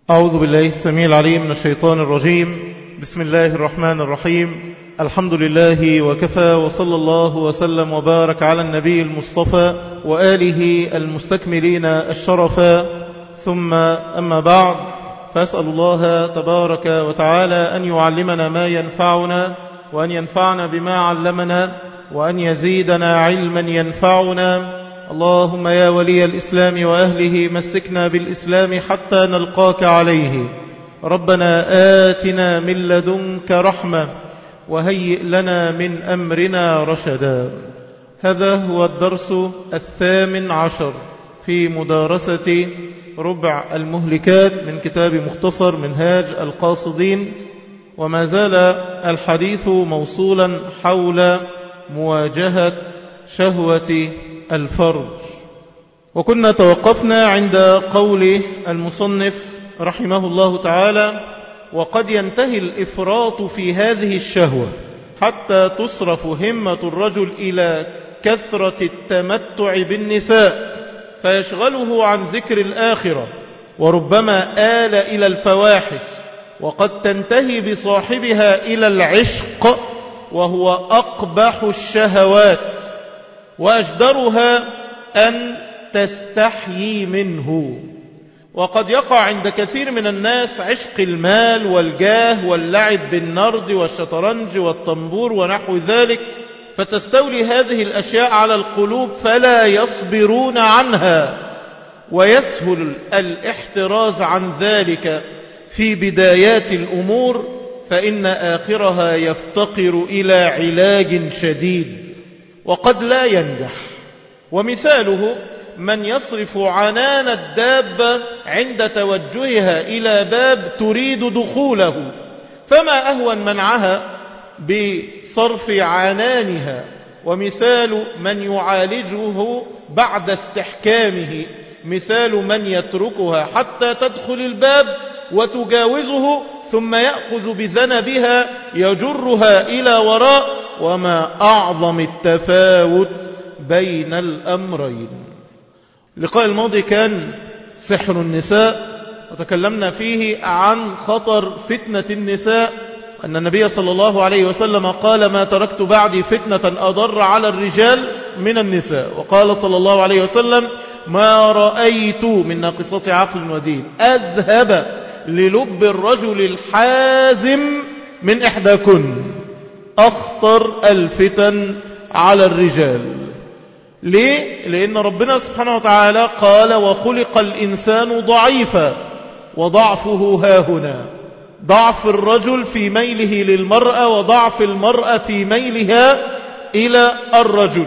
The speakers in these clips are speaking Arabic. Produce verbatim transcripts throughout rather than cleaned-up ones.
أعوذ بالله السميع العليم من الشيطان الرجيم. بسم الله الرحمن الرحيم. الحمد لله وكفى، وصلى الله وسلم وبارك على النبي المصطفى وآله المستكملين الشرفا، ثم أما بعد، فأسأل الله تبارك وتعالى أن يعلمنا ما ينفعنا، وأن ينفعنا بما علمنا، وأن يزيدنا علما ينفعنا. اللهم يا ولي الإسلام وأهله مسكنا بالإسلام حتى نلقاك عليه. ربنا آتنا من لدنك رحمة وهيئ لنا من أمرنا رشدا. هذا هو الدرس الثامن عشر في مدارسة ربع المهلكات من كتاب مختصر منهاج القاصدين، وما زال الحديث موصولا حول مواجهة شهوة الفرج. وكنا توقفنا عند قول المصنف رحمه الله تعالى: وقد ينتهي الإفراط في هذه الشهوة حتى تصرف همة الرجل إلى كثرة التمتع بالنساء فيشغله عن ذكر الآخرة، وربما آل إلى الفواحش، وقد تنتهي بصاحبها إلى العشق، وهو أقبح الشهوات وأجدرها أن تستحيي منه. وقد يقع عند كثير من الناس عشق المال والجاه واللعب بالنرد والشطرنج والطنبور ونحو ذلك، فتستولي هذه الأشياء على القلوب فلا يصبرون عنها، ويسهل الاحتراز عن ذلك في بدايات الأمور، فإن آخرها يفتقر إلى علاج شديد وقد لا ينجح. ومثاله من يصرف عنان الدابة عند توجهها إلى باب تريد دخوله، فما أهون منعها بصرف عنانها. ومثال من يعالجه بعد استحكامه مثال من يتركها حتى تدخل الباب وتجاوزه، ثم يأخذ بذنبها يجرها إلى وراء. وما أعظم التفاوت بين الأمرين. اللقاء الماضي كان سحر النساء، وتكلمنا فيه عن خطر فتنة النساء، أن النبي صلى الله عليه وسلم قال: ما تركت بعدي فتنة أضر على الرجال من النساء. وقال صلى الله عليه وسلم: ما رأيت من ناقصات عقل ودين أذهب للب الرجل الحازم من إحداكن. أخطر الفتن على الرجال. ليه؟ لأن ربنا سبحانه وتعالى قال: وخلق الإنسان ضعيفا وضعفه هاهنا. ضعف الرجل في ميله للمرأة، وضعف المرأة في ميلها إلى الرجل.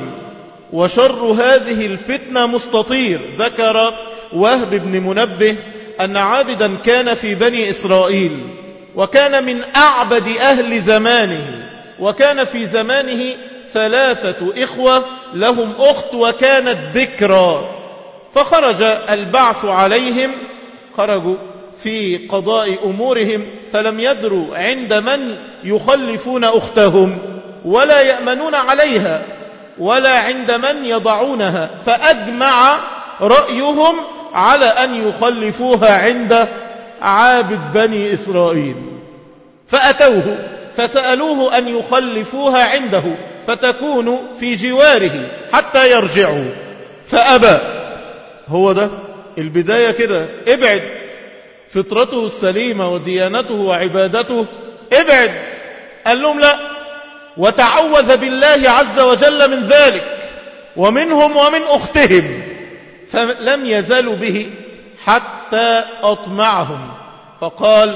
وشر هذه الفتنة مستطير. ذكر وهب بن منبه أن عابدا كان في بني إسرائيل، وكان من أعبد أهل زمانه، وكان في زمانه ثلاثة إخوة لهم أخت وكانت بكرا، فخرج البعث عليهم، خرجوا في قضاء أمورهم، فلم يدروا عند من يخلفون أختهم ولا يأمنون عليها ولا عند من يضعونها، فأجمع رأيهم على أن يخلفوها عند عابد بني إسرائيل. فأتوه فسألوه أن يخلفوها عنده فتكون في جواره حتى يرجعوا، فأبى. هو ده البداية كده. ابعد. فطرته السليمة وديانته وعبادته، ابعد. قال لهم لا، وتعوذ بالله عز وجل من ذلك ومنهم ومن أختهم، فلم يزالوا به حتى أطمعهم، فقال: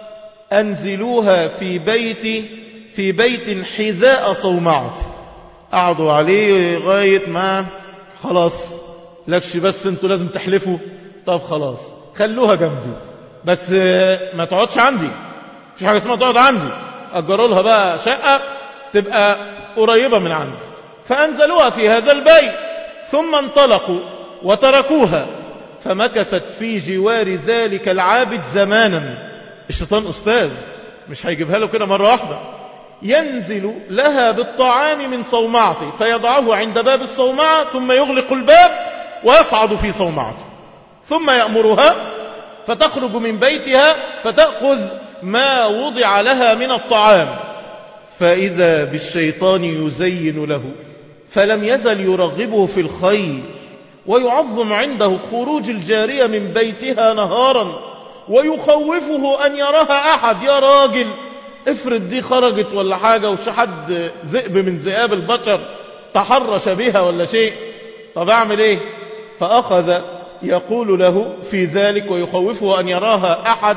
أنزلوها في بيت في بيت حذاء صومعتي. قعدوا عليه لغاية ما خلاص، لكش بس انتوا لازم تحلفوا. طب خلاص خلوها جنبي، بس ما تقعدش عندي، في حاجة اسمها تقعد عندي. أجروا لها بقى شقة تبقى قريبة من عندي. فأنزلوها في هذا البيت، ثم انطلقوا وتركوها، فمكثت في جوار ذلك العابد زمانا. الشيطان أستاذ، مش هيجيبها له كده مرة واحدة. ينزل لها بالطعام من صومعته فيضعه عند باب الصومعة، ثم يغلق الباب ويصعد في صومعته، ثم يأمرها فتخرج من بيتها فتأخذ ما وضع لها من الطعام، فإذا بالشيطان يزين له، فلم يزل يرغبه في الخير ويعظم عنده خروج الجارية من بيتها نهارا، ويخوفه أن يراها أحد. يا راجل افرض دي خرجت ولا حاجة وش حد ذئب من ذئاب البشر تحرش بها ولا شيء، طب أعمل إيه؟ فأخذ يقول له في ذلك ويخوفه أن يراها أحد،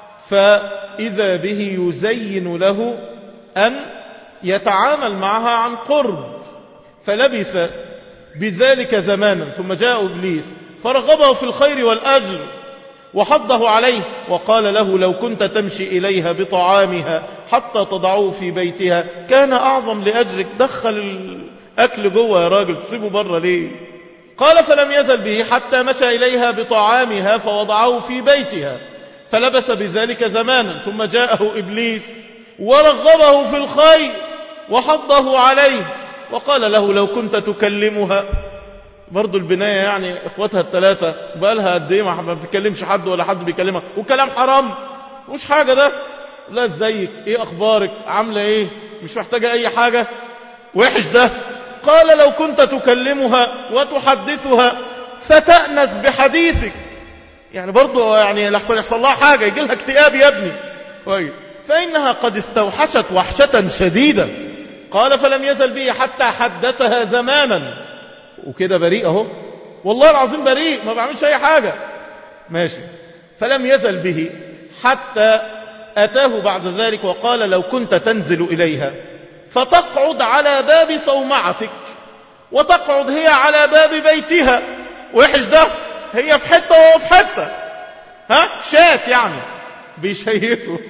فإذا به يزين له أن يتعامل معها عن قرب. فلبث بذلك زمانا ثم جاء إبليس فرغبه في الخير والأجر وحضه عليه وقال له لو كنت تمشي إليها بطعامها حتى تضعوه في بيتها كان أعظم لأجرك. دخل الأكل جوه يا راجل، تسيبه بره ليه؟ قال فلم يزل به حتى مشى إليها بطعامها فوضعه في بيتها، فلبس بذلك زمانا ثم جاءه إبليس ورغبه في الخير وحضه عليه وقال له لو كنت تكلمها. برضو البناية يعني اخواتها الثلاثة بقالها قد ايه ما بتكلمش حد ولا حد بيكلمها، وكلام حرام مش حاجة ده. لا ازيك، ايه اخبارك، عاملة ايه، مش محتاجة اي حاجة، وحش ده. قال لو كنت تكلمها وتحدثها فتأنس بحديثك، يعني برضو يعني لحسن يحصل لها حاجة يجي لها اكتئاب يا ابني كويس، فإنها قد استوحشت وحشة شديدة. قال فلم يزل به حتى حدثها زمانا، وكده بريء اهو، والله العظيم بريء ما بعملش اي حاجة ماشي. فلم يزل به حتى أتاه بعد ذلك وقال لو كنت تنزل إليها فتقعد على باب صومعتك وتقعد هي على باب بيتها. وحش ده، هي في حتة وهو في حتة، ها شات يعني بيشيته.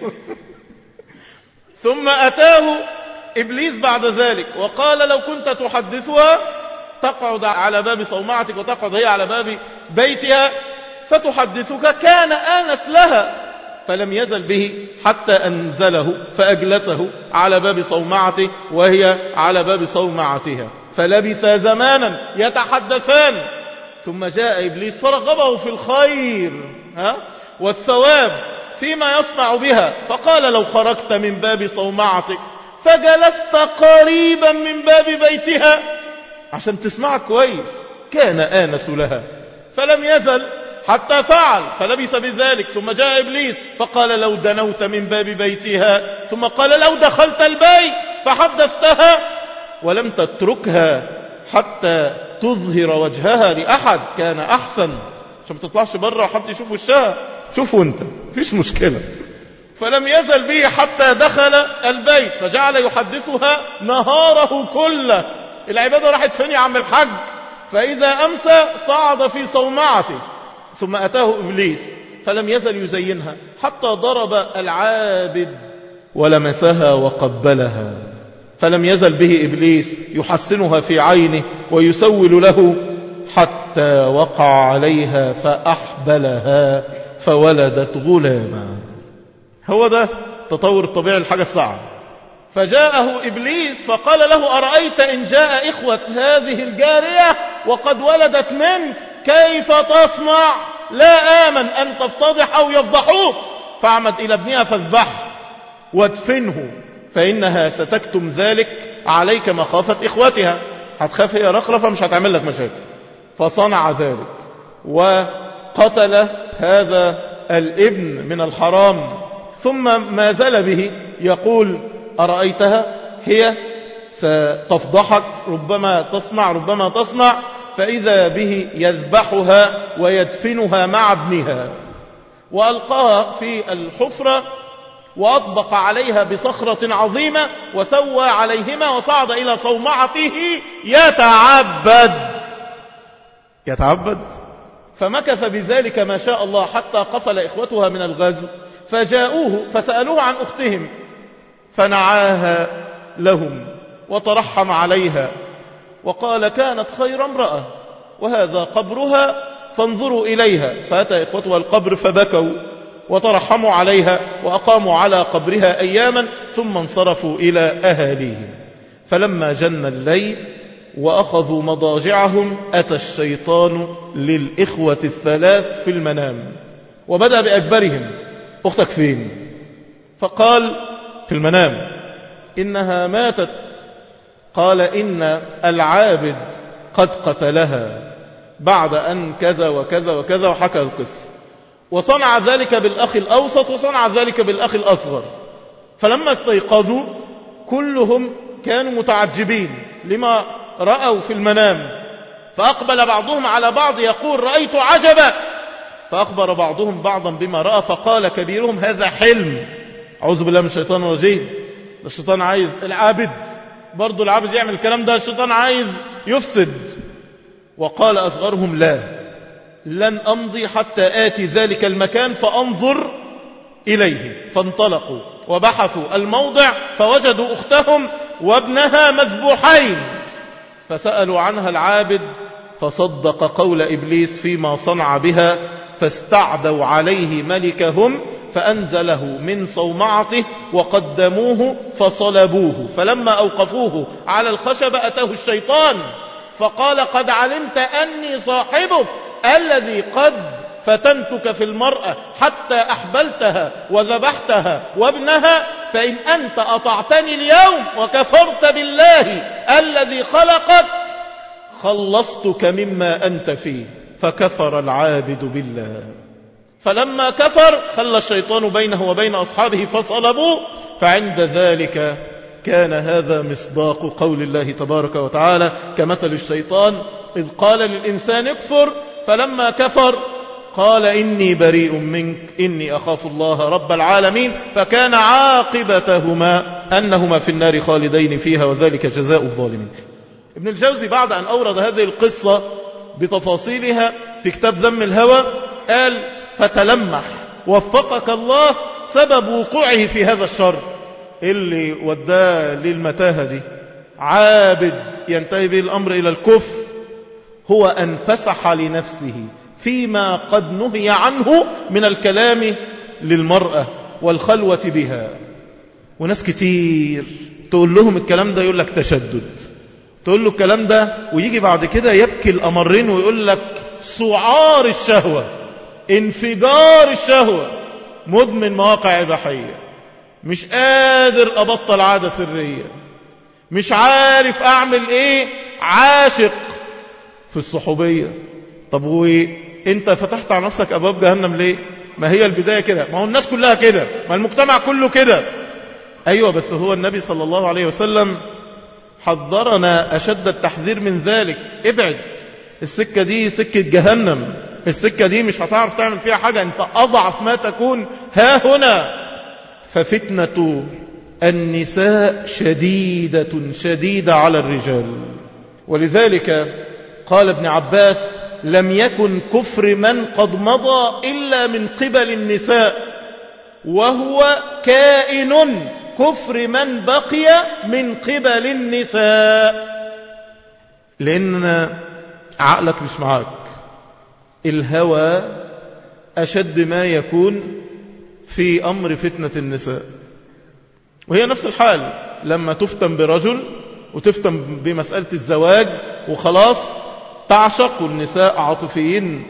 ثم أتاه إبليس بعد ذلك وقال لو كنت تحدثها تقعد على باب صومعتك وتقعد هي على باب بيتها فتحدثك كان آنس لها. فلم يزل به حتى أنزله فأجلسه على باب صومعته وهي على باب صومعتها، فلبث زمانا يتحدثان. ثم جاء إبليس فرغبه في الخير ها والثواب فيما يصنع بها، فقال لو خرجت من باب صومعتك فجلست قريبا من باب بيتها عشان تسمعك كويس كان آنس لها. فلم يزل حتى فعل فلبث بذلك. ثم جاء إبليس فقال لو دنوت من باب بيتها، ثم قال لو دخلت البيت فحدثتها ولم تتركها حتى تظهر وجهها لأحد كان أحسن، عشان ما تطلعش بره وحد يشوف وشها، شوفوا انت مفيش مشكلة. فلم يزل به حتى دخل البيت فجعل يحدثها نهاره كله. العبادة راحت فين يا عم الحج؟ فإذا أمسى صعد في صومعته. ثم أتاه إبليس فلم يزل يزينها حتى ضرب العابد ولمسها وقبلها. فلم يزل به إبليس يحسنها في عينه ويسول له حتى وقع عليها فأحبلها فولدت غلاما. هو ده تطور الطبيعي الحاجة الصعبة. فجاءه إبليس فقال له أرأيت إن جاء إخوة هذه الجارية وقد ولدت منك كيف تصنع؟ لا آمن أن تفتضح أو يفضحوك، فاعمد إلى ابنها فاذبحه وادفنه فإنها ستكتم ذلك عليك مخافة إخوتها، هتخاف هي رخرفة مش هتعمل لك مشاكل. فصنع ذلك وقتل هذا الابن من الحرام. ثم ما زال به يقول أرأيتها هي ستفضحك، ربما تصنع ربما تصنع، فإذا به يذبحها ويدفنها مع ابنها وألقاها في الحفرة وأطبق عليها بصخرة عظيمة وسوى عليهما وصعد إلى صومعته يتعبد يتعبد فمكث بذلك ما شاء الله حتى قفل إخوتها من الغزو، فجاءوه فسألوه عن أختهم فنعاها لهم وترحم عليها وقال كانت خير امرأة وهذا قبرها فانظروا إليها. فأتى إخوتها القبر فبكوا وترحموا عليها وأقاموا على قبرها أياما ثم انصرفوا إلى أهاليهم. فلما جن الليل وأخذوا مضاجعهم أتى الشيطان للإخوة الثلاث في المنام وبدأ بأكبرهم: أختك فين؟ فقال في المنام: إنها ماتت. قال: إن العابد قد قتلها بعد أن كذا وكذا وكذا، وحكى القصة. وصنع ذلك بالأخ الأوسط وصنع ذلك بالأخ الأصغر. فلما استيقظوا كلهم كانوا متعجبين لما رأوا في المنام، فأقبل بعضهم على بعض يقول: رأيت عجبا. فأخبر بعضهم بعضا بما رأى، فقال كبيرهم: هذا حلم. أعوذ بالله من الشيطان الرجيم. الشيطان عايز العابد برضو العابد يعمل الكلام ده، الشيطان عايز يفسد. وقال أصغرهم: لا، لن أمضي حتى آتي ذلك المكان فأنظر إليه. فانطلقوا وبحثوا الموضع فوجدوا أختهم وابنها مذبوحين، فسألوا عنها العابد فصدق قول إبليس فيما صنع بها، فاستعدوا عليه ملكهم فأنزله من صومعته وقدموه فصلبوه. فلما أوقفوه على الخشبة أتاه الشيطان فقال: قد علمت أني صاحبك الذي قد فتنتك في المرأة حتى أحبلتها وذبحتها وابنها، فإن أنت أطعتني اليوم وكفرت بالله الذي خلقك خلصتك مما أنت فيه. فكفر العابد بالله. فلما كفر خلى الشيطان بينه وبين أصحابه فصلبوه. فعند ذلك كان هذا مصداق قول الله تبارك وتعالى: كمثل الشيطان إذ قال للإنسان اكفر فلما كفر قال إني بريء منك إني أخاف الله رب العالمين. فكان عاقبتهما أنهما في النار خالدين فيها وذلك جزاء الظالمين. ابن الجوزي بعد أن أورد هذه القصة بتفاصيلها في كتاب ذم الهوى قال: فتلمح وفقك الله سبب وقوعه في هذا الشر اللي وداه للمتاهة دي. عابد ينتهي به الأمر إلى الكفر هو أن فسح لنفسه فيما قد نهي عنه من الكلام للمرأة والخلوة بها. وناس كتير تقول لهم الكلام ده يقول لك تشدد، تقول له الكلام ده ويجي بعد كده يبكي الأمرين ويقول لك سعار الشهوة، انفجار الشهوة، مدمن مواقع إباحية، مش قادر أبطل عادة سرية، مش عارف أعمل إيه، عاشق في الصحوبية. طب وإنت فتحت على نفسك أبواب جهنم ليه؟ ما هي البداية كده، ما هو الناس كلها كده، ما المجتمع كله كده. أيوة، بس هو النبي صلى الله عليه وسلم حذرنا أشد التحذير من ذلك. ابعد، السكة دي سكة جهنم، السكة دي مش هتعرف تعمل فيها حاجة، انت أضعف ما تكون ها هنا. ففتنة النساء شديدة شديدة على الرجال. ولذلك قال ابن عباس: لم يكن كفر من قد مضى إلا من قبل النساء، وهو كائن كفر من بقي من قبل النساء. لأن عقلك مش معاك، الهوى أشد ما يكون في أمر فتنة النساء. وهي نفس الحال لما تفتن برجل وتفتن بمسألة الزواج وخلاص تعشق، والنساء عاطفيين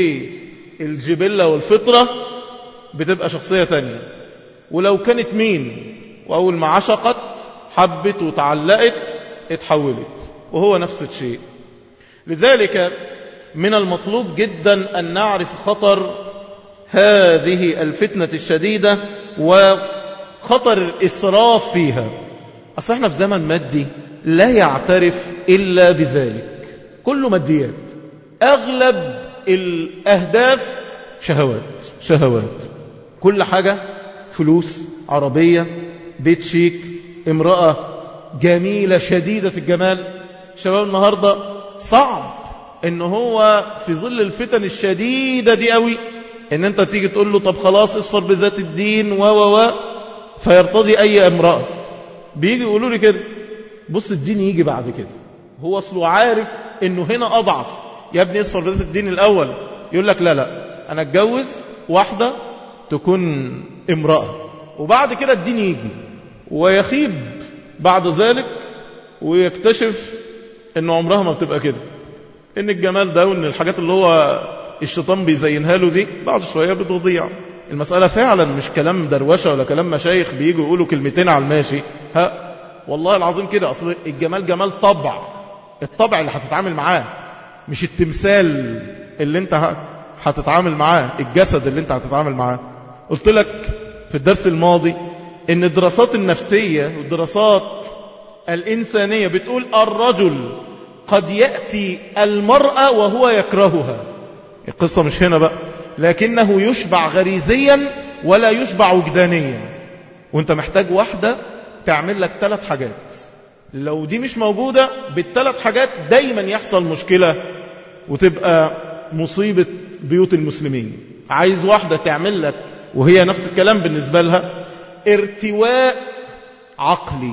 بالجبلة والفطرة، بتبقى شخصية تانية. ولو كانت مين وأول ما عشقت حبت وتعلقت اتحولت، وهو نفس الشيء. لذلك من المطلوب جدا أن نعرف خطر هذه الفتنة الشديدة وخطر الإسراف فيها. أصلا احنا في زمن مادي لا يعترف إلا بذلك، كله ماديات، أغلب الأهداف شهوات شهوات، كل حاجة فلوس، عربية، بيت شيك، امرأة جميلة شديدة الجمال. شباب النهاردة صعب ان هو في ظل الفتن الشديدة دي قوي ان انت تيجي تقول له طب خلاص اصفر بذات الدين و و و فيرتضي اي امرأة. بيجي يقولوا لي كده، بص الدين يجي بعد كده، هو اصله عارف انه هنا اضعف. يا ابني اصفر بذات الدين الاول. يقول لك لا لا انا اتجوز واحدة تكون امرأة وبعد كده الدين يجي، ويخيب بعد ذلك ويكتشف ان عمرها ما بتبقى كده، ان الجمال ده وان الحاجات اللي هو الشيطان بيزينها له دي بعد شوية بتضيع. المسألة فعلا مش كلام دروشة ولا كلام مشايخ بييجوا يقولوا كلمتين على الماشي. ها والله العظيم كده. أصل الجمال جمال طبع، الطبع اللي هتتعامل معاه، مش التمثال اللي انت هتتعامل معاه، الجسد اللي انت هتتعامل معاه. قلت لك في الدرس الماضي ان الدراسات النفسية والدراسات الإنسانية بتقول الرجل قد يأتي المرأة وهو يكرهها. القصة مش هنا بقى، لكنه يشبع غريزيا ولا يشبع وجدانيا. وانت محتاج واحدة تعمل لك ثلاث حاجات، لو دي مش موجودة بالثلاث حاجات دايما يحصل مشكلة وتبقى مصيبة بيوت المسلمين. عايز واحدة تعمل لك وهي نفس الكلام بالنسبة لها ارتواء عقلي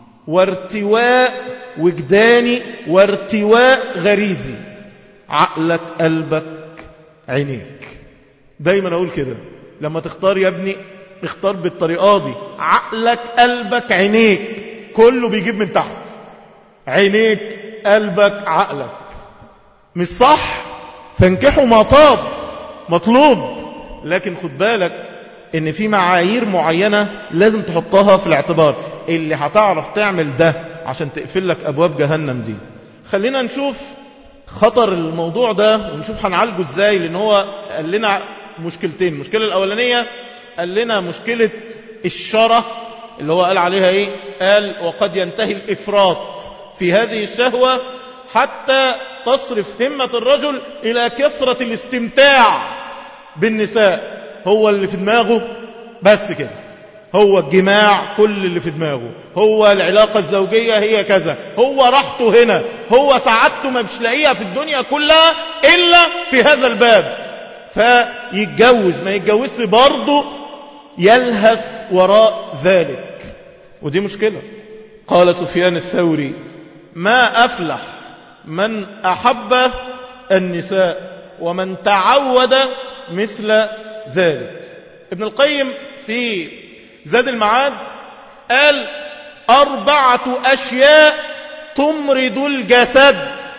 وارتواء وجداني وارتواء غريزي. عقلك، قلبك، عينيك. دايما اقول كده لما تختار يا ابني اختار بالطريقة دي، عقلك، قلبك، عينيك. كله بيجيب من تحت، عينيك، قلبك، عقلك. مش صح؟ فانكحوا ما طاب، مطلوب. لكن خد بالك ان في معايير معينة لازم تحطها في الاعتبار، اللي هتعرف تعمل ده عشان تقفل لك ابواب جهنم دي. خلينا نشوف خطر الموضوع ده ونشوف هنعالجه ازاي. لان هو قال لنا مشكلتين. المشكلة الاولانية قال لنا مشكلة الشره اللي هو قال عليها ايه؟ قال وقد ينتهي الافراط في هذه الشهوة حتى تصرف همة الرجل الى كثرة الاستمتاع بالنساء. هو اللي في دماغه بس كده، هو الجماع كل اللي في دماغه، هو العلاقة الزوجية هي كذا، هو راحته هنا، هو سعادته ما مش لاقيها في الدنيا كلها إلا في هذا الباب. فيتجوز ما يتجوزش برضه يلهث وراء ذلك، ودي مشكلة. قال سفيان الثوري ما أفلح من أحب النساء ومن تعود مثل ذلك. ابن القيم في زاد المعاد قال أربعة أشياء تمرض الجسد: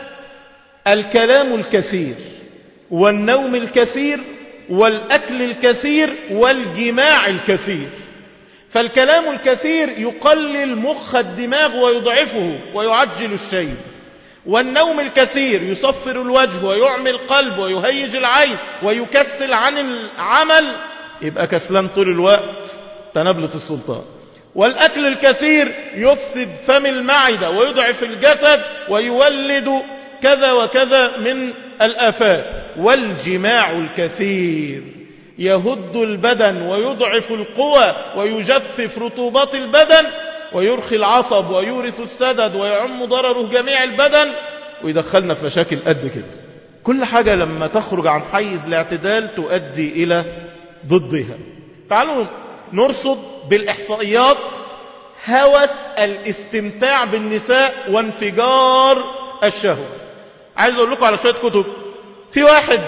الكلام الكثير والنوم الكثير والأكل الكثير والجماع الكثير. فالكلام الكثير يقلل مخ الدماغ ويضعفه ويعجل الشيء، والنوم الكثير يصفر الوجه ويعمي القلب ويهيج العين ويكسل عن العمل، يبقى كسلان طول الوقت تنبلة السلطان. والأكل الكثير يفسد فم المعدة ويضعف الجسد ويولد كذا وكذا من الآفات. والجماع الكثير يهد البدن ويضعف القوى ويجفف رطوبات البدن ويرخي العصب ويورث السدد ويعم ضرره جميع البدن ويدخلنا في مشاكل قد كده. كل حاجة لما تخرج عن حيز الاعتدال تؤدي إلى ضدها. تعالوا نرصد بالإحصائيات هوس الاستمتاع بالنساء وانفجار الشهوة. عايز أقول لكم على شوية كتب. في واحد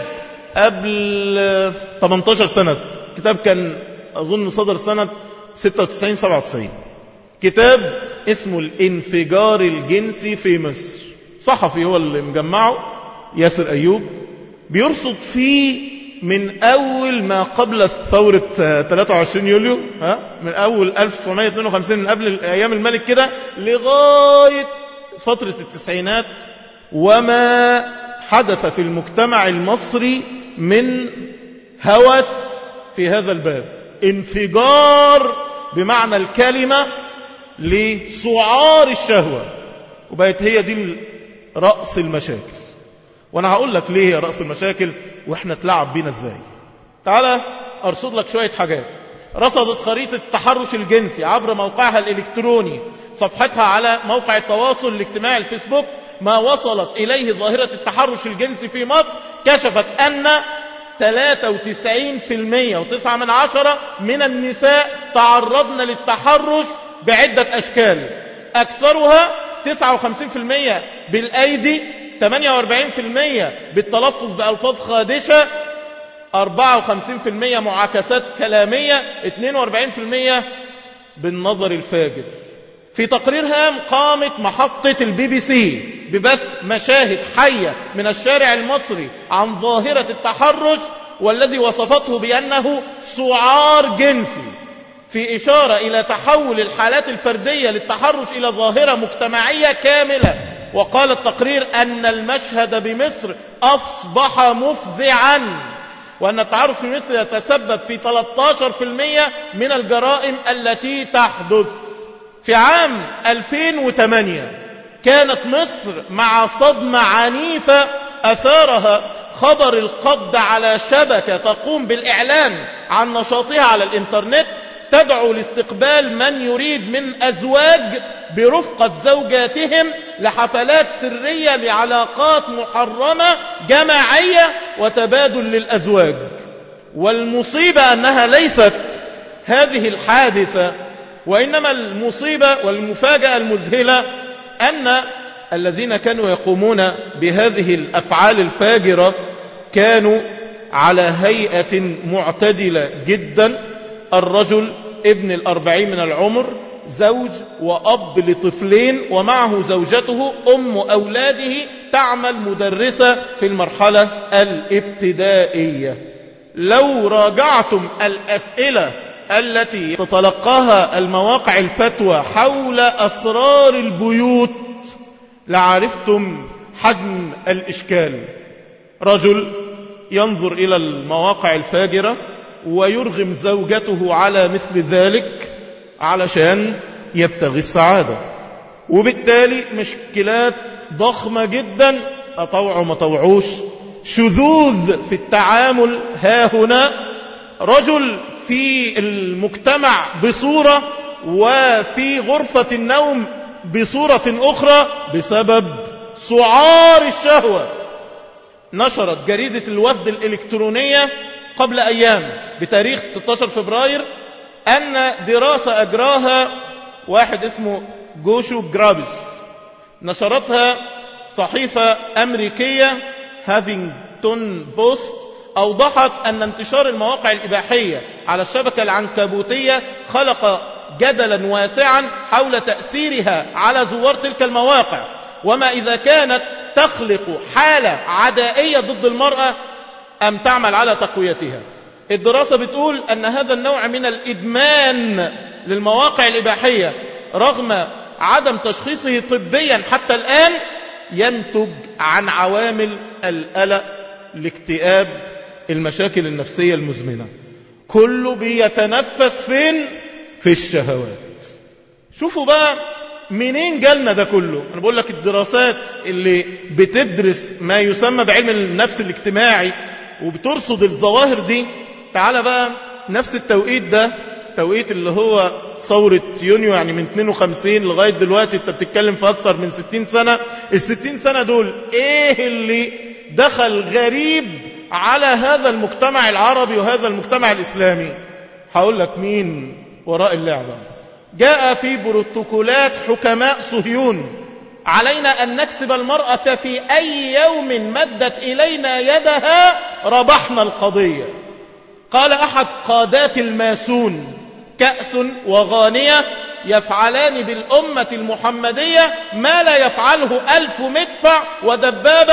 قبل ثمانية عشر سنة، كتاب كان أظن صدر سنة ستة وتسعين سبعة وتسعين، كتاب اسمه الانفجار الجنسي في مصر. صحفي هو اللي مجمعه، ياسر أيوب، بيرصد فيه من أول ما قبل ثورة ثلاثة وعشرين يوليو، ها من أول ألف وتسعمائة واثنين وخمسين، من قبل أيام الملك كده لغاية فترة التسعينات، وما حدث في المجتمع المصري من هوس في هذا الباب. انفجار بمعنى الكلمة لسعار الشهوة، وبقت هي دي رأس المشاكل. وانا هقول لك ليه هي رأس المشاكل واحنا تلعب بينا ازاي. تعالى ارصد لك شوية حاجات. رصدت خريطة التحرش الجنسي عبر موقعها الالكتروني، صفحتها على موقع التواصل الاجتماعي الفيسبوك، ما وصلت اليه ظاهرة التحرش الجنسي في مصر. كشفت ان ثلاثة وتسعين بالمئة وتسعة من عشرة من النساء تعرضن للتحرش بعدة أشكال، أكثرها تسعة وخمسين بالمئة بالأيدي، ثمانية وأربعين بالمئة بالتلفظ بألفاظ خادشة، أربعة وخمسين بالمئة معاكسات كلامية، اثنين وأربعين بالمئة بالنظر الفاجر. في تقرير هام قامت محطة البي بي سي ببث مشاهد حية من الشارع المصري عن ظاهرة التحرش، والذي وصفته بأنه سعار جنسي، في إشارة إلى تحول الحالات الفردية للتحرش إلى ظاهرة مجتمعية كاملة. وقال التقرير أن المشهد بمصر أصبح مفزعا، وأن التحرش في مصر يتسبب في ثلاثة عشر بالمئة من الجرائم التي تحدث. في عام ألفين وثمانية كانت مصر مع صدمة عنيفة أثارها خبر القبض على شبكة تقوم بالإعلان عن نشاطها على الإنترنت، تدعو لاستقبال من يريد من أزواج برفقة زوجاتهم لحفلات سرية لعلاقات محرمة جماعية وتبادل للأزواج. والمصيبة أنها ليست هذه الحادثة، وإنما المصيبة والمفاجأة المذهلة أن الذين كانوا يقومون بهذه الأفعال الفاجرة كانوا على هيئة معتدلة جدا. الرجل ابن الأربعين من العمر، زوج وأب لطفلين، ومعه زوجته أم أولاده تعمل مدرسة في المرحلة الابتدائية. لو راجعتم الأسئلة التي تتلقاها المواقع الفتوى حول أسرار البيوت لعرفتم حجم الإشكال. رجل ينظر إلى المواقع الفاجرة ويرغم زوجته على مثل ذلك علشان يبتغي السعادة، وبالتالي مشكلات ضخمة جدا، أطوعوا ما طوعوش، شذوذ في التعامل. ها هنا رجل في المجتمع بصورة، وفي غرفة النوم بصورة أخرى، بسبب سعار الشهوة. نشرت جريدة الوفد الإلكترونية قبل أيام بتاريخ ستة عشر فبراير أن دراسة أجراها واحد اسمه جوشو جرابس، نشرتها صحيفة أمريكية هافينغتون بوست، أوضحت أن انتشار المواقع الإباحية على الشبكة العنكبوتية خلق جدلا واسعا حول تأثيرها على زوار تلك المواقع، وما إذا كانت تخلق حالة عدائية ضد المرأة أم تعمل على تقويتها. الدراسة بتقول أن هذا النوع من الإدمان للمواقع الإباحية رغم عدم تشخيصه طبيا حتى الآن ينتج عن عوامل القلق، الاكتئاب، المشاكل النفسية المزمنة، كله بيتنفس فين؟ في الشهوات. شوفوا بقى منين جالنا ده كله. أنا بقول لك الدراسات اللي بتدرس ما يسمى بعلم النفس الاجتماعي وبترصد الظواهر دي، تعال بقى نفس التوقيت ده، توقيت اللي هو ثورة يونيو، يعني من اثنين وخمسين لغاية دلوقتي انت بتتكلم في أكتر من ستين سنة. الستين سنة دول ايه اللي دخل غريب على هذا المجتمع العربي وهذا المجتمع الإسلامي؟ هقول لك مين وراء اللعبة. جاء في بروتوكولات حكماء صهيون علينا أن نكسب المرأة، ففي أي يوم مدت إلينا يدها ربحنا القضية. قال أحد قادات الماسون: كأس وغانية يفعلان بالأمة المحمدية ما لا يفعله ألف مدفع ودبابة،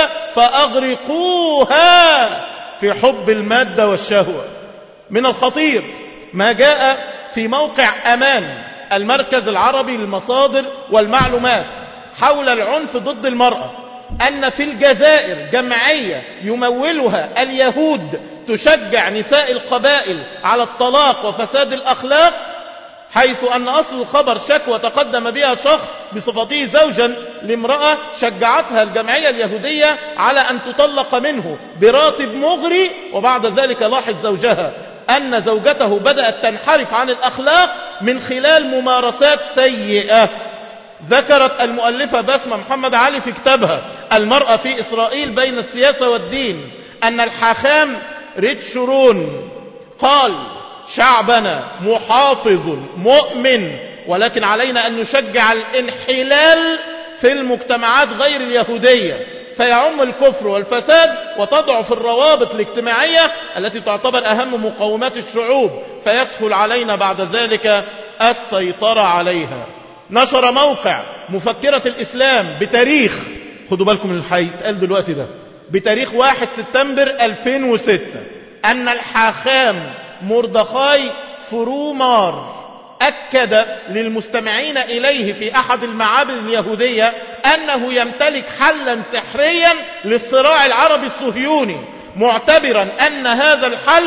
فأغرقوها في حب المادة والشهوة. من الخطير ما جاء في موقع أمان، المركز العربي للمصادر والمعلومات، حول العنف ضد المرأة، أن في الجزائر جمعية يمولها اليهود تشجع نساء القبائل على الطلاق وفساد الأخلاق، حيث أن أصل الخبر شكوى تقدم بها شخص بصفته زوجا لامرأة شجعتها الجمعية اليهودية على أن تطلق منه براتب مغري، وبعد ذلك لاحظ زوجها أن زوجته بدأت تنحرف عن الأخلاق من خلال ممارسات سيئة. ذكرت المؤلفة بسمة محمد علي في كتابها المرأة في إسرائيل بين السياسة والدين أن الحاخام ريتشرون قال: شعبنا محافظ مؤمن، ولكن علينا أن نشجع الانحلال في المجتمعات غير اليهودية، فيعم الكفر والفساد وتضعف الروابط الاجتماعية التي تعتبر أهم مقومات الشعوب، فيسهل علينا بعد ذلك السيطرة عليها. نشر موقع مفكرة الإسلام بتاريخ خدوا بالكم من الحي اتقال دلوقتي ده بتاريخ واحد سبتمبر ألفين وستة أن الحاخام مردخاي فرومار أكد للمستمعين إليه في أحد المعابد اليهودية أنه يمتلك حلا سحريا للصراع العربي الصهيوني، معتبرا أن هذا الحل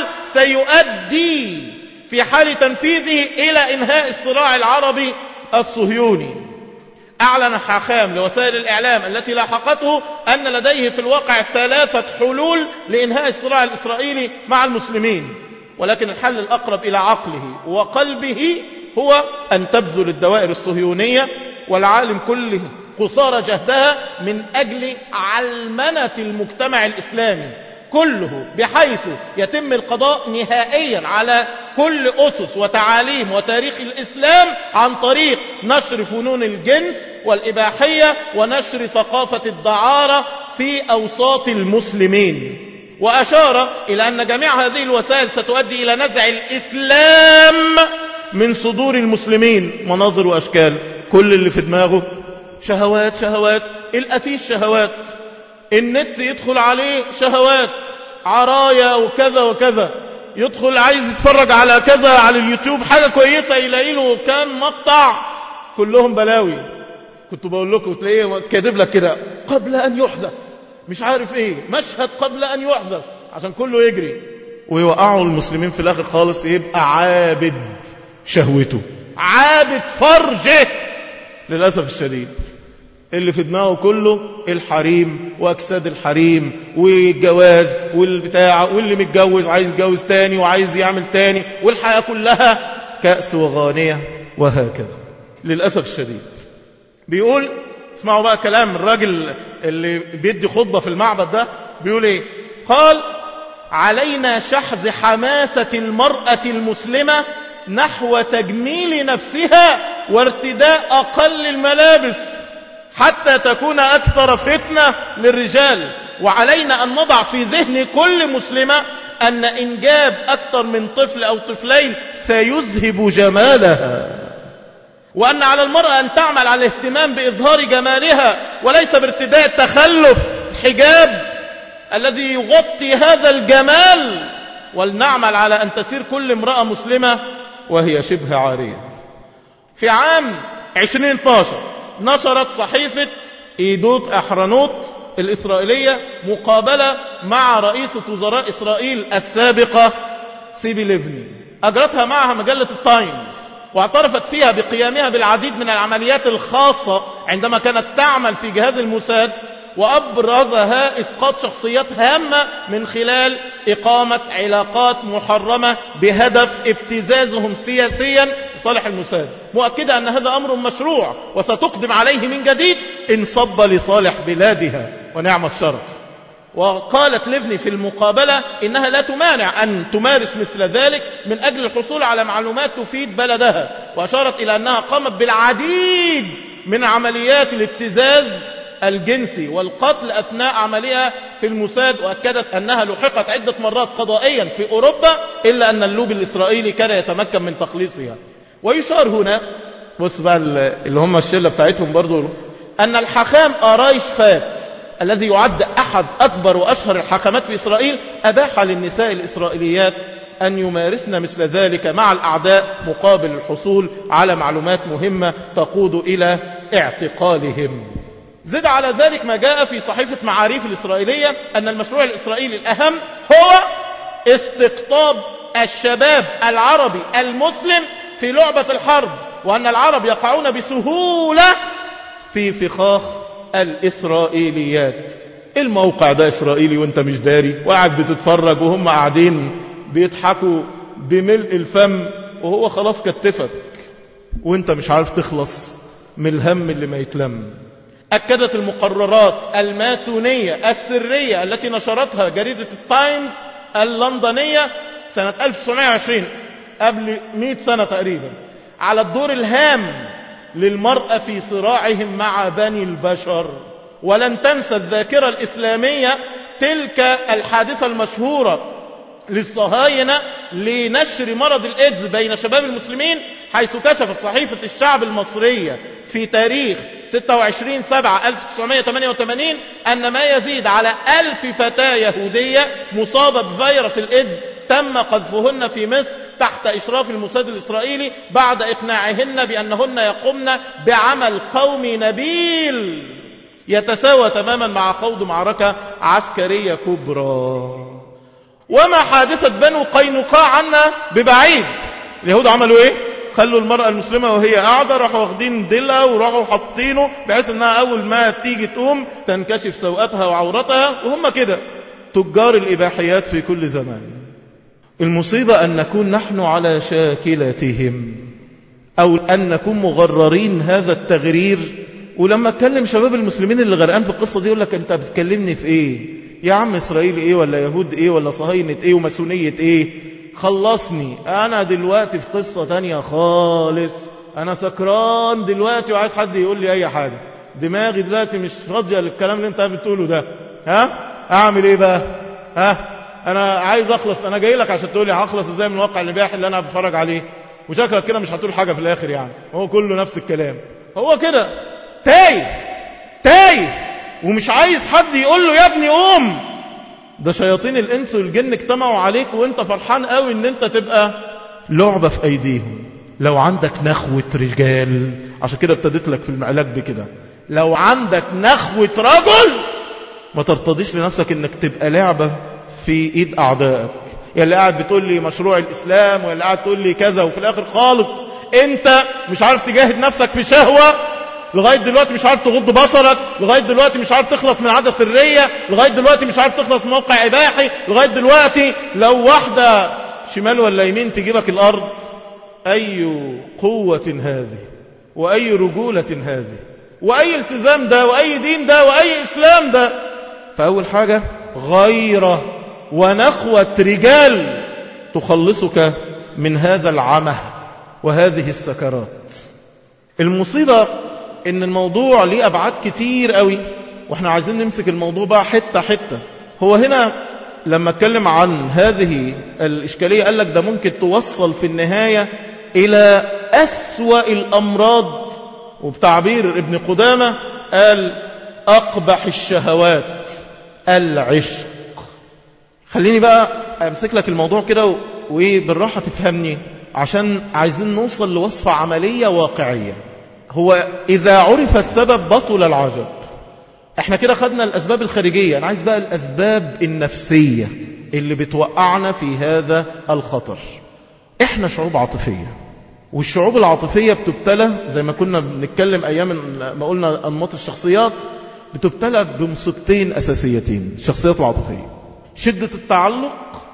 سيؤدي في حال تنفيذه إلى إنهاء الصراع العربي الصهيوني. أعلن حاخام لوسائل الإعلام التي لاحقته أن لديه في الواقع ثلاثة حلول لإنهاء الصراع الإسرائيلي مع المسلمين، ولكن الحل الأقرب إلى عقله وقلبه هو أن تبذل الدوائر الصهيونية والعالم كله قصارى جهدها من أجل علمنة المجتمع الإسلامي كله، بحيث يتم القضاء نهائيا على كل أسس وتعاليم وتاريخ الإسلام عن طريق نشر فنون الجنس والإباحية ونشر ثقافة الدعارة في أوساط المسلمين. وأشار إلى أن جميع هذه الوسائل ستؤدي إلى نزع الإسلام من صدور المسلمين. مناظر وأشكال، كل اللي في دماغه شهوات شهوات، الأفيش شهوات، النت يدخل عليه شهوات، عرايا وكذا وكذا، يدخل عايز يتفرج على كذا على اليوتيوب حاجة كويسة يلاقي له كام مقطع كلهم بلاوي. كنت بقول لكم تلاقيه كاتب لك كده قبل أن يحذف مش عارف ايه، مشهد قبل أن يحذف عشان كله يجري، ويوقعوا المسلمين في الآخر خالص يبقى عابد شهوته، عابد فرجه. للأسف الشديد اللي في دماغه كله الحريم وأجساد الحريم والجواز والبتاع، واللي متجوز عايز يتجوز تاني وعايز يعمل تاني، والحياة كلها كأس وغانية وهكذا. للأسف الشديد بيقول، اسمعوا بقى كلام الراجل اللي بيدي خطبة في المعبد ده، بيقول ايه؟ قال: علينا شحذ حماسة المرأة المسلمة نحو تجميل نفسها وارتداء أقل الملابس حتى تكون أكثر فتنة للرجال، وعلينا أن نضع في ذهن كل مسلمة أن إنجاب أكثر من طفل أو طفلين سيذهب جمالها، وأن على المرأة أن تعمل على الاهتمام بإظهار جمالها وليس بارتداء تخلف حجاب الذي يغطي هذا الجمال، ولنعمل على أن تسير كل امرأة مسلمة وهي شبه عارية. في عام عشرين اثني عشر نشرت صحيفة إيدوت أحرنوت الإسرائيلية مقابلة مع رئيسة وزراء إسرائيل السابقة سيبي ليفني، أجرتها معها مجلة التايمز، واعترفت فيها بقيامها بالعديد من العمليات الخاصة عندما كانت تعمل في جهاز الموساد، وأبرزها إسقاط شخصيات هامة من خلال إقامة علاقات محرمة بهدف ابتزازهم سياسيا لصالح الموساد، مؤكدة أن هذا أمر مشروع وستقدم عليه من جديد إن صب لصالح بلادها ونعم الشرف. وقالت ليفني في المقابلة إنها لا تمانع أن تمارس مثل ذلك من أجل الحصول على معلومات تفيد بلدها، وأشارت إلى أنها قامت بالعديد من عمليات الابتزاز الجنسي والقتل أثناء عملها في الموساد، وأكدت أنها لحقت عدة مرات قضائيا في أوروبا إلا أن اللوبي الإسرائيلي كان يتمكن من تخليصها. ويشار هنا، بص بقى اللي هم الشلة بتاعتهم برضو، أن الحاخام آراي شفات الذي يعد أحد أكبر وأشهر الحاخامات في إسرائيل أباح للنساء الإسرائيليات أن يمارسن مثل ذلك مع الأعداء مقابل الحصول على معلومات مهمة تقود إلى اعتقالهم. زد على ذلك ما جاء في صحيفة معاريف الإسرائيلية أن المشروع الإسرائيلي الأهم هو استقطاب الشباب العربي المسلم في لعبة الحرب، وأن العرب يقعون بسهولة في فخاخ الإسرائيليات. الموقع ده إسرائيلي وانت مش داري، وقاعد بتتفرج وهم قاعدين بيضحكوا بملء الفم، وهو خلاص كتفك وانت مش عارف تخلص من الهم اللي ما يتلم. أكدت المقررات الماسونية السرية التي نشرتها جريدة التايمز اللندنية سنة ألف وتسعمائة وعشرين، قبل مئة سنة تقريبا، على الدور الهام للمرأة في صراعهم مع بني البشر. ولن تنسى الذاكرة الإسلامية تلك الحادثة المشهورة للصهاينة لنشر مرض الإيدز بين شباب المسلمين، حيث كشفت صحيفة الشعب المصرية في تاريخ ستة وعشرين سبعة ألف وتسعمائة وثمانية وثمانين أن ما يزيد على ألف فتاة يهودية مصابة بفيروس الإيدز تم قذفهن في مصر تحت إشراف الموساد الإسرائيلي بعد إقناعهن بأنهن يقمن بعمل قومي نبيل يتساوى تماما مع خوض معركة عسكرية كبرى. وما حادثة بنو قينقاع عنا ببعيد. اليهود عملوا ايه؟ خلوا المرأة المسلمة وهي قاعدة، راحوا واخدين دلها وراحوا حاطينه بحيث انها اول ما تيجي تقوم تنكشف سوءتها وعورتها، وهم كده تجار الإباحيات في كل زمان. المصيبة أن نكون نحن على شاكلتهم، أو أن نكون مغررين هذا التغرير. ولما اتكلم شباب المسلمين اللي غرقان في القصة دي يقول لك أنت بتكلمني في إيه يا عم؟ إسرائيل إيه ولا يهود إيه ولا صهاينة إيه وماسونية إيه؟ خلصني، أنا دلوقتي في قصة تانية خالص. أنا سكران دلوقتي وعايز حد يقول لي أي حاجة، دماغي دلوقتي مش فاضية للكلام اللي أنت بتقوله ده. ها؟ أعمل إيه بقى؟ ها؟ أنا عايز أخلص. أنا جاي لك عشان تقول لي هخلص إزاي من الواقع الإباحي اللي أنا بتفرج عليه، وشكلك كده مش هتقول حاجة في الآخر. يعني هو كله نفس الكلام، هو كده تايه تايه ومش عايز حد يقول له يا ابني قوم. ده شياطين الإنس والجن اجتمعوا عليك وانت فرحان قوي ان انت تبقى لعبة في أيديهم. لو عندك نخوة رجال، عشان كده ابتديت لك في العلاج بكده، لو عندك نخوة رجل ما ترتضيش لنفسك انك تبقى لعبة في ايد اعدائك. يا اللي قاعد بتقول لي مشروع الاسلام، ويا اللي قاعد تقول لي كذا، وفي الاخر خالص انت مش عارف تجاهد نفسك في شهوة، لغاية دلوقتي مش عارف تغض بصرك، لغاية دلوقتي مش عارف تخلص من عادة سرية، لغاية دلوقتي مش عارف تخلص من موقع إباحي، لغاية دلوقتي لو واحدة شمال ولا يمين تجيبك الأرض. أي قوة هذه، وأي رجولة هذه، وأي التزام ده، وأي دين ده، وأي إسلام ده. فأول حاجة غيرة ونخوة رجال تخلصك من هذا العمى وهذه السكرات. المصيبة ان الموضوع ليه ابعاد كتير قوي، واحنا عايزين نمسك الموضوع بقى حتة حتة. هو هنا لما اتكلم عن هذه الاشكالية قال لك ده ممكن توصل في النهاية الى اسوأ الامراض، وبتعبير ابن قدامة قال اقبح الشهوات العشق. خليني بقى امسك لك الموضوع كده وبالراحة تفهمني، عشان عايزين نوصل لوصفة عملية واقعية. هو إذا عرف السبب بطل العجب. احنا كده خدنا الأسباب الخارجية، أنا عايز بقى الأسباب النفسية اللي بتوقعنا في هذا الخطر. احنا شعوب عاطفية، والشعوب العاطفية بتبتلى زي ما كنا بنتكلم أيام ما قلنا أنماط الشخصيات، بتبتلى بمصيبتين أساسيتين. الشخصيات العاطفية شدة التعلق،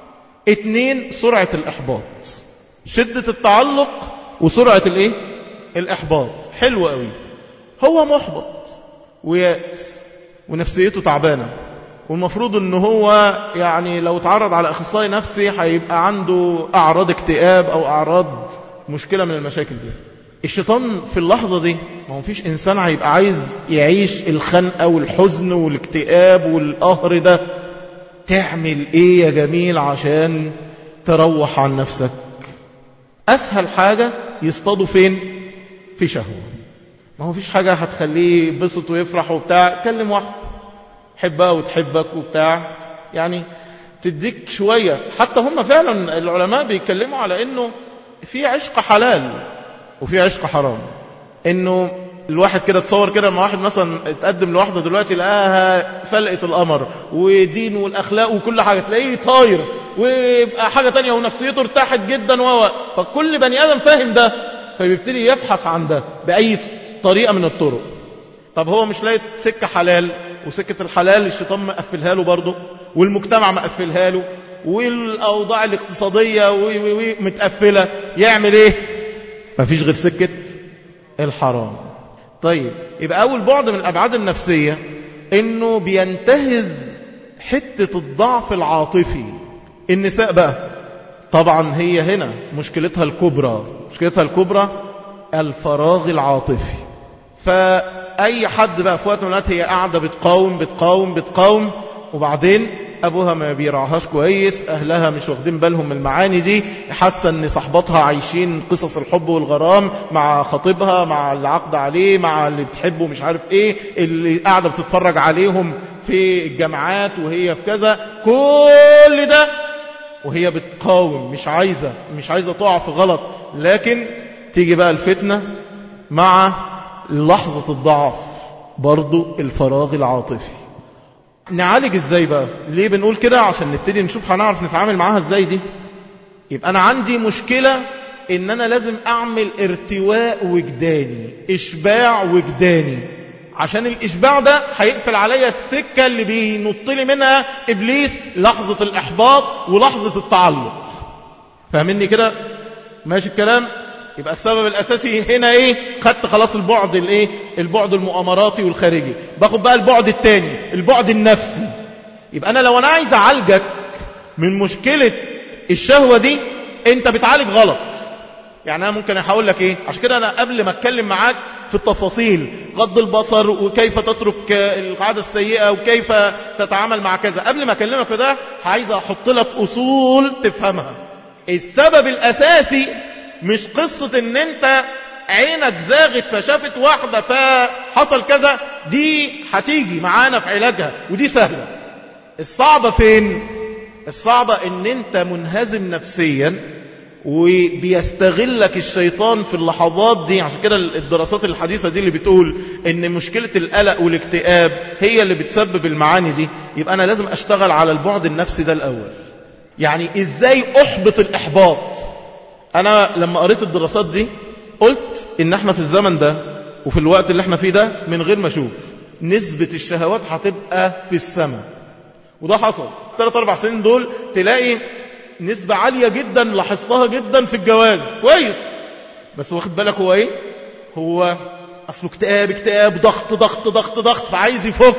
اتنين سرعة الإحباط. شدة التعلق وسرعة الايه؟ الإحباط. حلو قوي. هو محبط ويأس ونفسيته تعبانة، والمفروض ان هو يعني لو تعرض على اخصائي نفسي هيبقى عنده اعراض اكتئاب او اعراض مشكلة من المشاكل دي. الشيطان في اللحظة دي، ما هو فيش انسان هيبقى عايز يعيش الخنقة والحزن والاكتئاب والقهر ده. تعمل ايه يا جميل عشان تروح عن نفسك؟ اسهل حاجة يصطادوا فين؟ في شهوة. ما هو فيش حاجة هتخليه يبسط ويفرح وبتاع. كلم واحد حبها وتحبك وبتاع، يعني تديك شوية. حتى هم فعلا العلماء بيتكلموا على انه في عشق حلال وفي عشق حرام. انه الواحد كده تصور كده ما واحد مثلا اتقدم لواحدة دلوقتي لقاها فلقة القمر ودين والاخلاق وكل حاجة، تلاقيه طاير ويبقى حاجة تانية ونفسيته ارتاحت جدا و فكل بني ادم فاهم ده، فبيبتدي يبحث عن ده بأي طريقة من الطرق. طب هو مش لاقي سكة حلال، وسكة الحلال الشيطان مقفلها له برضه، والمجتمع مقفلها له، والأوضاع الاقتصادية متقفلة. يعمل ايه؟ مفيش غير سكة الحرام. طيب يبقى أول بعد من الأبعاد النفسية إنه بينتهز حتة الضعف العاطفي. النساء بقى طبعا هي هنا مشكلتها الكبرى، مشكلتها الكبرى الفراغ العاطفي. فأي حد بقى في وقت من الوقت هي قاعدة بتقاوم بتقاوم بتقاوم، وبعدين ابوها ما بيرعاهاش كويس، اهلها مش واخدين بالهم من المعاني دي، حاسه ان صحباتها عايشين قصص الحب والغرام مع خطيبها، مع اللي عقد عليه، مع اللي بتحبه مش عارف ايه، اللي قاعده بتتفرج عليهم في الجامعات وهي في كذا، كل ده وهي بتقاوم، مش عايزه مش عايزه تقع في غلط. لكن تيجي بقى الفتنه مع لحظه الضعف، برضو الفراغ العاطفي. نعالج ازاي بقى؟ ليه بنقول كده؟ عشان نبتدي نشوف هنعرف نتعامل معاها ازاي دي. يبقى انا عندي مشكلة ان انا لازم اعمل ارتواء وجداني، اشباع وجداني، عشان الاشباع ده هيقفل عليا السكة اللي بينط لي منها ابليس، لحظة الاحباط ولحظة التعلق. فاهمني كده؟ ماشي الكلام؟ يبقى السبب الأساسي هنا إيه؟ خدت خلاص البعد الإيه؟ البعد المؤامراتي والخارجي. باخد بقى البعد التاني، البعد النفسي. يبقى أنا لو أنا عايز أعالجك من مشكلة الشهوة دي، أنت بتعالج غلط. يعني أنا ممكن أقول لك إيه؟ عشان كده أنا قبل ما أتكلم معاك في التفاصيل، غض البصر وكيف تترك العادة السيئة وكيف تتعامل مع كذا، قبل ما أكلمك في ده عايز أحط لك أصول تفهمها. السبب الأساسي مش قصة ان انت عينك زاغت فشافت واحدة فحصل كذا، دي هتيجي معانا في علاجها ودي سهلة. الصعبة فين؟ الصعبة ان انت منهزم نفسيا وبيستغلك الشيطان في اللحظات دي. عشان كده الدراسات الحديثة دي اللي بتقول ان مشكلة القلق والاكتئاب هي اللي بتسبب المعاني دي. يبقى انا لازم اشتغل على البعد النفسي ده الاول. يعني ازاي احبط الاحباط؟ أنا لما قريت الدراسات دي قلت إن احنا في الزمن ده وفي الوقت اللي احنا فيه ده من غير ما أشوف نسبة الشهوات هتبقى في السماء. وده حصل ثلاث أربع سنين دول، تلاقي نسبة عالية جدا لاحظتها جدا في الجواز. كويس، بس واخد بالك هو ايه؟ هو أصله اكتئاب اكتئاب ضغط ضغط ضغط ضغط، فعايز يفك،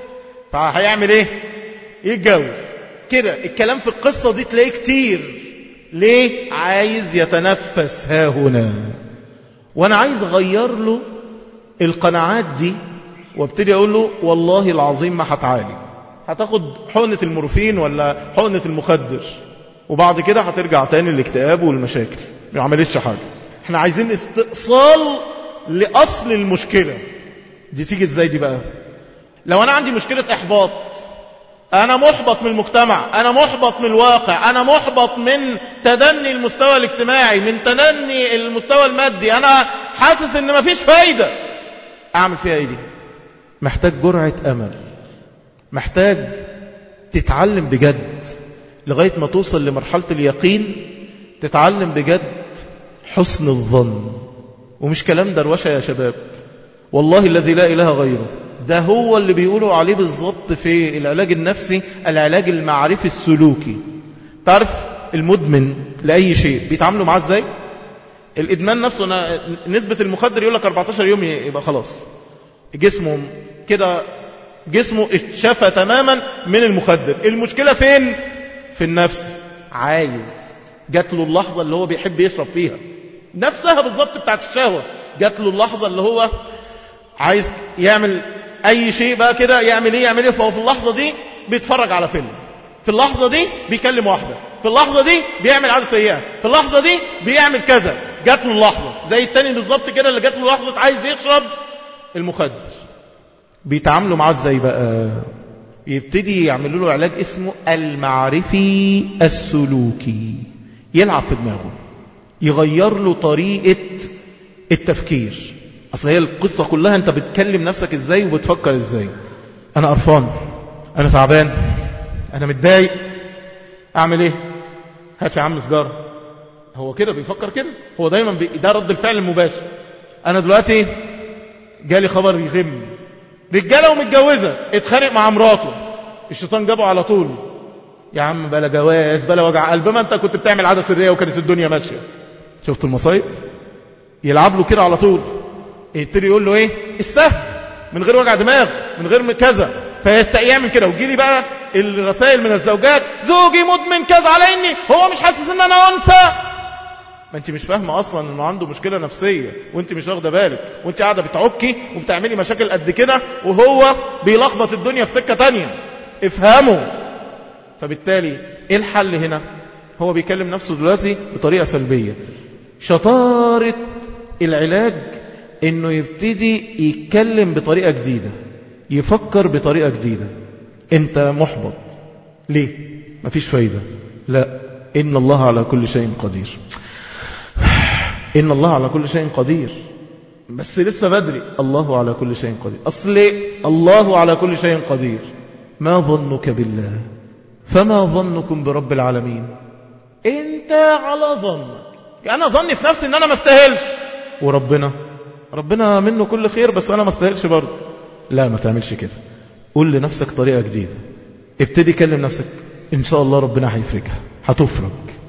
فهيعمل ايه؟ يتجوز. كده الكلام في القصة دي تلاقيه كتير. ليه؟ عايز يتنفس ها هنا. وانا عايز اغير له القناعات دي وابتدي اقول له والله العظيم ما هتعالي، هتاخد حقنة المورفين ولا حقنة المخدر وبعد كده هترجع تاني الاكتئاب والمشاكل، ما عملتش حاجة. احنا عايزين استئصال لأصل المشكلة دي. تيجي ازاي دي بقى؟ لو انا عندي مشكلة احباط، أنا محبط من المجتمع، أنا محبط من الواقع، أنا محبط من تدني المستوى الاجتماعي، من تدني المستوى المادي، أنا حاسس إن مفيش فايدة. أعمل فيها إيه دي؟ محتاج جرعة أمل، محتاج تتعلم بجد لغاية ما توصل لمرحلة اليقين، تتعلم بجد حسن الظن. ومش كلام دروشة يا شباب، والله الذي لا إله غيره، ده هو اللي بيقولوا عليه بالضبط في العلاج النفسي العلاج المعرفي السلوكي. تعرف المدمن لأي شيء بيتعاملوا معاه ازاي؟ الإدمان نفسه نسبة المخدر يقول لك أربعتاشر يوم يبقى خلاص جسمه كده، جسمه اتشفى تماما من المخدر. المشكلة فين؟ في النفس. عايز، جات له اللحظة اللي هو بيحب يشرب فيها، نفسها بالضبط بتاعت الشهوة، جات له اللحظة اللي هو عايز يعمل اي شيء بقى كده، يعمل ايه يعمل ايه فهو في اللحظة دي بيتفرج على فيلم، في اللحظة دي بيكلم واحدة، في اللحظة دي بيعمل عادة سيئة، في اللحظة دي بيعمل كذا. جات له اللحظة زي التاني بالظبط كده اللي جات له لحظة عايز يشرب المخدر. بيتعاملوا معاه ازاي بقى؟ يبتدي يعملوا له علاج اسمه المعرفي السلوكي، يلعب في دماغه، يغير له طريقة التفكير. أصل هي القصة كلها أنت بتكلم نفسك إزاي وبتفكر إزاي. أنا قرفان، أنا تعبان، أنا متضايق، أعمل إيه؟ هات يا عم سجارة. هو كده بيفكر كده، هو دايما بي... ده رد الفعل المباشر. أنا دلوقتي جالي خبر يغم، رجالة ومتجوزة اتخانق مع مراته، الشيطان جابه على طول، يا عم بلا جواز بلا وجع قلب، ما أنت كنت بتعمل عادة سرية وكانت الدنيا ماشية. شفت المصايب؟ يلعب له كده على طول، يبتدي يقول له ايه السهل من غير وجع دماغ من غير كذا، فيعمل كده. ويجي لي بقى الرسائل من الزوجات، زوجي مدمن كذا على اني هو مش حاسس ان انا انثى. ما انت مش فاهمه اصلا انه عنده مشكله نفسيه وانت مش واخده بالك، وانت قاعده بتعكي وبتعملي مشاكل قد كده وهو بيلخبط الدنيا في سكه تانية. افهموا فبالتالي ايه الحل هنا؟ هو بيكلم نفسه دلوقتي بطريقة سلبية. شطارة العلاج انه يبتدي يتكلم بطريقة جديدة، يفكر بطريقة جديدة. انت محبط ليه؟ مفيش فايدة. لا، إن الله على كل شيء قدير. إن الله على كل شيء قدير، بس لسه بدري. الله على كل شيء قدير. أصل الله على كل شيء قدير. ما ظنك بالله؟ فما ظنكم برب العالمين؟ انت على ظنك. يعني أنا ظني في نفسي إن أنا ما استاهلش، وربنا ربنا منه كل خير، بس أنا ما استاهلش برضه. لا، ما تعملش كده. قول لنفسك طريقة جديدة. ابتدي كلم نفسك إن شاء الله ربنا هيفرجها، هتفرج.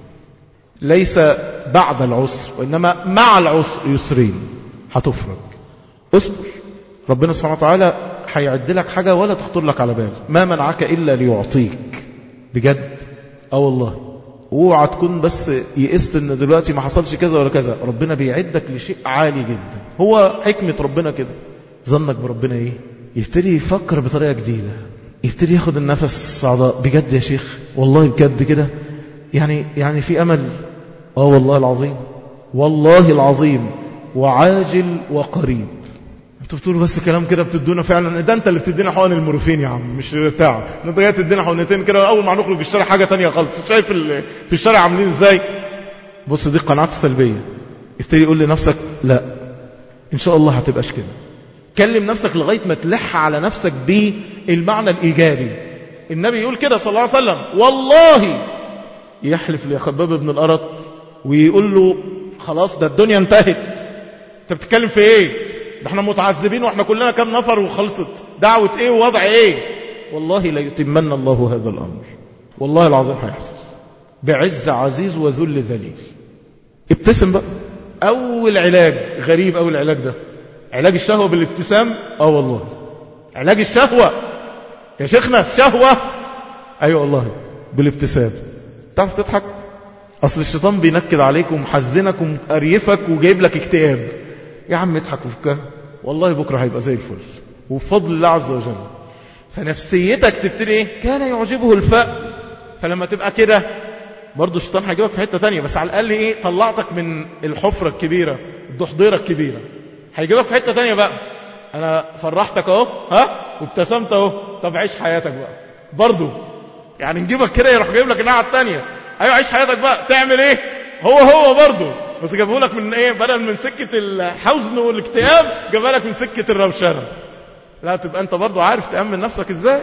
ليس بعد العسر، وإنما مع العسر يسرين. هتفرج. اصبر، ربنا سبحانه وتعالى هيعد لك حاجة ولا تخطر لك على بال. ما منعك إلا ليعطيك. بجد اه والله. اوعى تكون بس يئست ان دلوقتي ما حصلش كذا ولا كذا. ربنا بيعدك لشيء عالي جدا. هو حكمة ربنا كده. ظنك بربنا ايه؟ يبتدي يفكر بطريقة جديدة، يبتدي ياخد النفس صعداء. بجد يا شيخ، والله بجد كده، يعني يعني في امل. اه والله العظيم، والله العظيم، وعاجل وقريب. انتوا بتقولوا بس كلام كده بتدونا فعلا. ده انت اللي بتدينا حقن المورفين يا عم، مش بتاع. انت جاي تدينا حقنتين كده، اول ما نخرج في الشارع حاجه تانية خالص. شايف في الشارع عاملين ازاي؟ بص، دي القناعات السلبيه. ابتدي يقول لنفسك لا، ان شاء الله هتبقاش كده. كلم نفسك لغايه ما تلح على نفسك بالمعنى الايجابي. النبي يقول كده صلى الله عليه وسلم، والله يحلف لخباب بن الأرط ويقول له خلاص ده الدنيا انتهت، انت بتتكلم في ايه؟ ده احنا متعذبين واحنا كلنا كام نفر وخلصت، دعوة ايه ووضع ايه؟ والله لا يتمنى الله هذا الامر. والله العظيم هيحصل بعز عزيز وذل ذليل. ابتسم بقى. اول علاج غريب، اول علاج ده علاج الشهوة بالابتسام. اه والله علاج الشهوة يا شيخنا، الشهوة ايوه والله بالابتسام. تعرف تضحك؟ اصل الشيطان بينكد عليك ومحزنك ومقريفك وجايب لك اكتئاب. يا عم اضحك وفكها، والله بكرة هيبقى زي الفل وبفضل الله عز وجل. فنفسيتك تبتدي ايه؟ كان يعجبه الفأر. فلما تبقى كده برضو الشيطان هيجيبك في حتة تانية، بس على الأقل ايه؟ طلعتك من الحفرة الكبيرة، الدحضيرة الكبيرة. هيجيبك في حتة تانية بقى. انا فرحتك اهو، ها، وابتسمت اهو، طب عيش حياتك بقى برضو. يعني نجيبك كده يروح جايب لك الناحية التانية. ايوه عيش حياتك بقى. تعمل ايه؟ هو هو برضو، بس جابه لك من ايه؟ بدل من سكة الحزن والاكتئاب جابها لك من سكة الروشنة. لا، تبقى انت برضو عارف تأمن نفسك ازاي.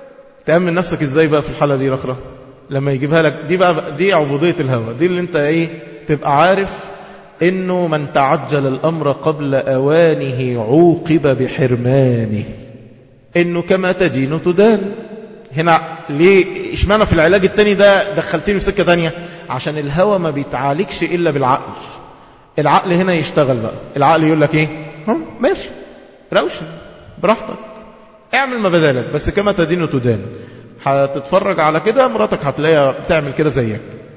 تأمن نفسك ازاي بقى في الحالة دي رخرة؟ لما يجيبها لك دي بقى، دي عبودية الهوى. دي اللي انت ايه؟ تبقى عارف انه من تعجل الامر قبل اوانه عوقب بحرمانه. انه كما تدين تدان. هنا ليه اشمعنى في العلاج التاني ده دخلتيني في سكة تانية؟ عشان الهوى ما بيتعالجش الا بالعقل. العقل هنا يشتغل بقى. العقل يقول لك ايه؟ ماشي، روشن براحتك، اعمل ما بدالك، بس كما تدين تدان. هتتفرج على كده مراتك هتلاقيها بتعمل كده زيك.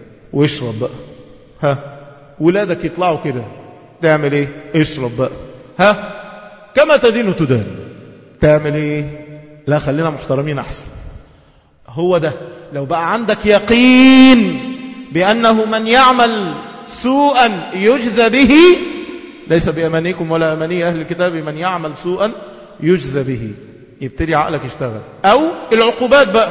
واشرب بقى. ها، ولادك يطلعوا كده، تعمل ايه؟ اشرب بقى. ها، كما تدين تدان. تعمل ايه؟ لا، خلينا محترمين احسن. هو ده. لو بقى عندك يقين بأنه من يعمل سوءا يجزى به، ليس بأمانيكم ولا أماني أهل الكتاب، من يعمل سوءا يجزى به، يبتدي عقلك يشتغل. أو العقوبات بقى.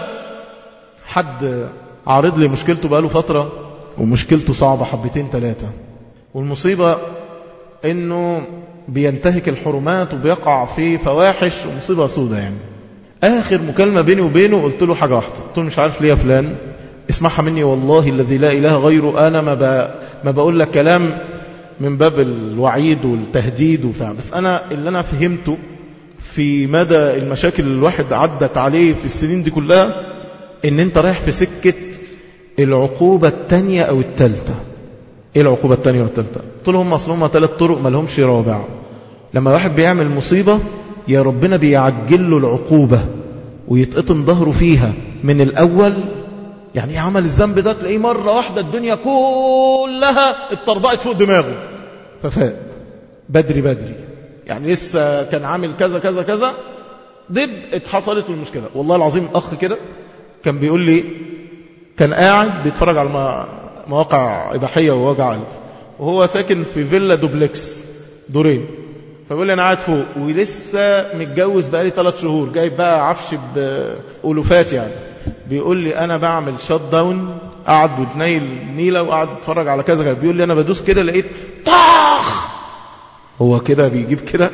حد عارض لي مشكلته بقى له فترة، ومشكلته صعبة حبتين ثلاثة، والمصيبة إنه بينتهك الحرمات وبيقع في فواحش ومصيبة سودة. يعني آخر مكالمة بيني وبينه قلت له حاجة واحدة، قلت له مش عارف ليه يا فلان، اسمعها مني والله الذي لا إله غيره، أنا ما, ب... ما بقول لك كلام من باب الوعيد والتهديد وفعلا، بس أنا اللي أنا فهمته في مدى المشاكل اللي الواحد عدت عليه في السنين دي كلها، إن أنت رايح في سكة العقوبة التانية أو التالتة. إيه العقوبة التانية والتالتة؟ قلت له هم أصلهم ثلاث طرق ما لهمش رابع. لما واحد بيعمل مصيبة يا ربنا بيعجل له العقوبة ويتقطم ظهره فيها من الأول. يعني عمل الذنب ده تلاقيه مرة واحدة الدنيا كلها اتطربقت فوق دماغه، ففاق بدري بدري. يعني لسه كان عامل كذا كذا كذا، دب اتحصلت المشكلة. والله العظيم أخ كده كان بيقول لي كان قاعد بيتفرج على مواقع إباحية ووجع قلب، وهو ساكن في فيلا دوبلكس دورين. فبيقول لي أنا قاعد فوق ولسه متجوز بقالي ثلاث شهور، جايب بقى عفش بألوفات يعني. بيقول لي أنا بعمل شات داون، قاعد بتنيل نيلة وقاعد اتفرج على كذا. بيقول لي أنا بدوس كده لقيت طاخ، هو كده بيجيب كده.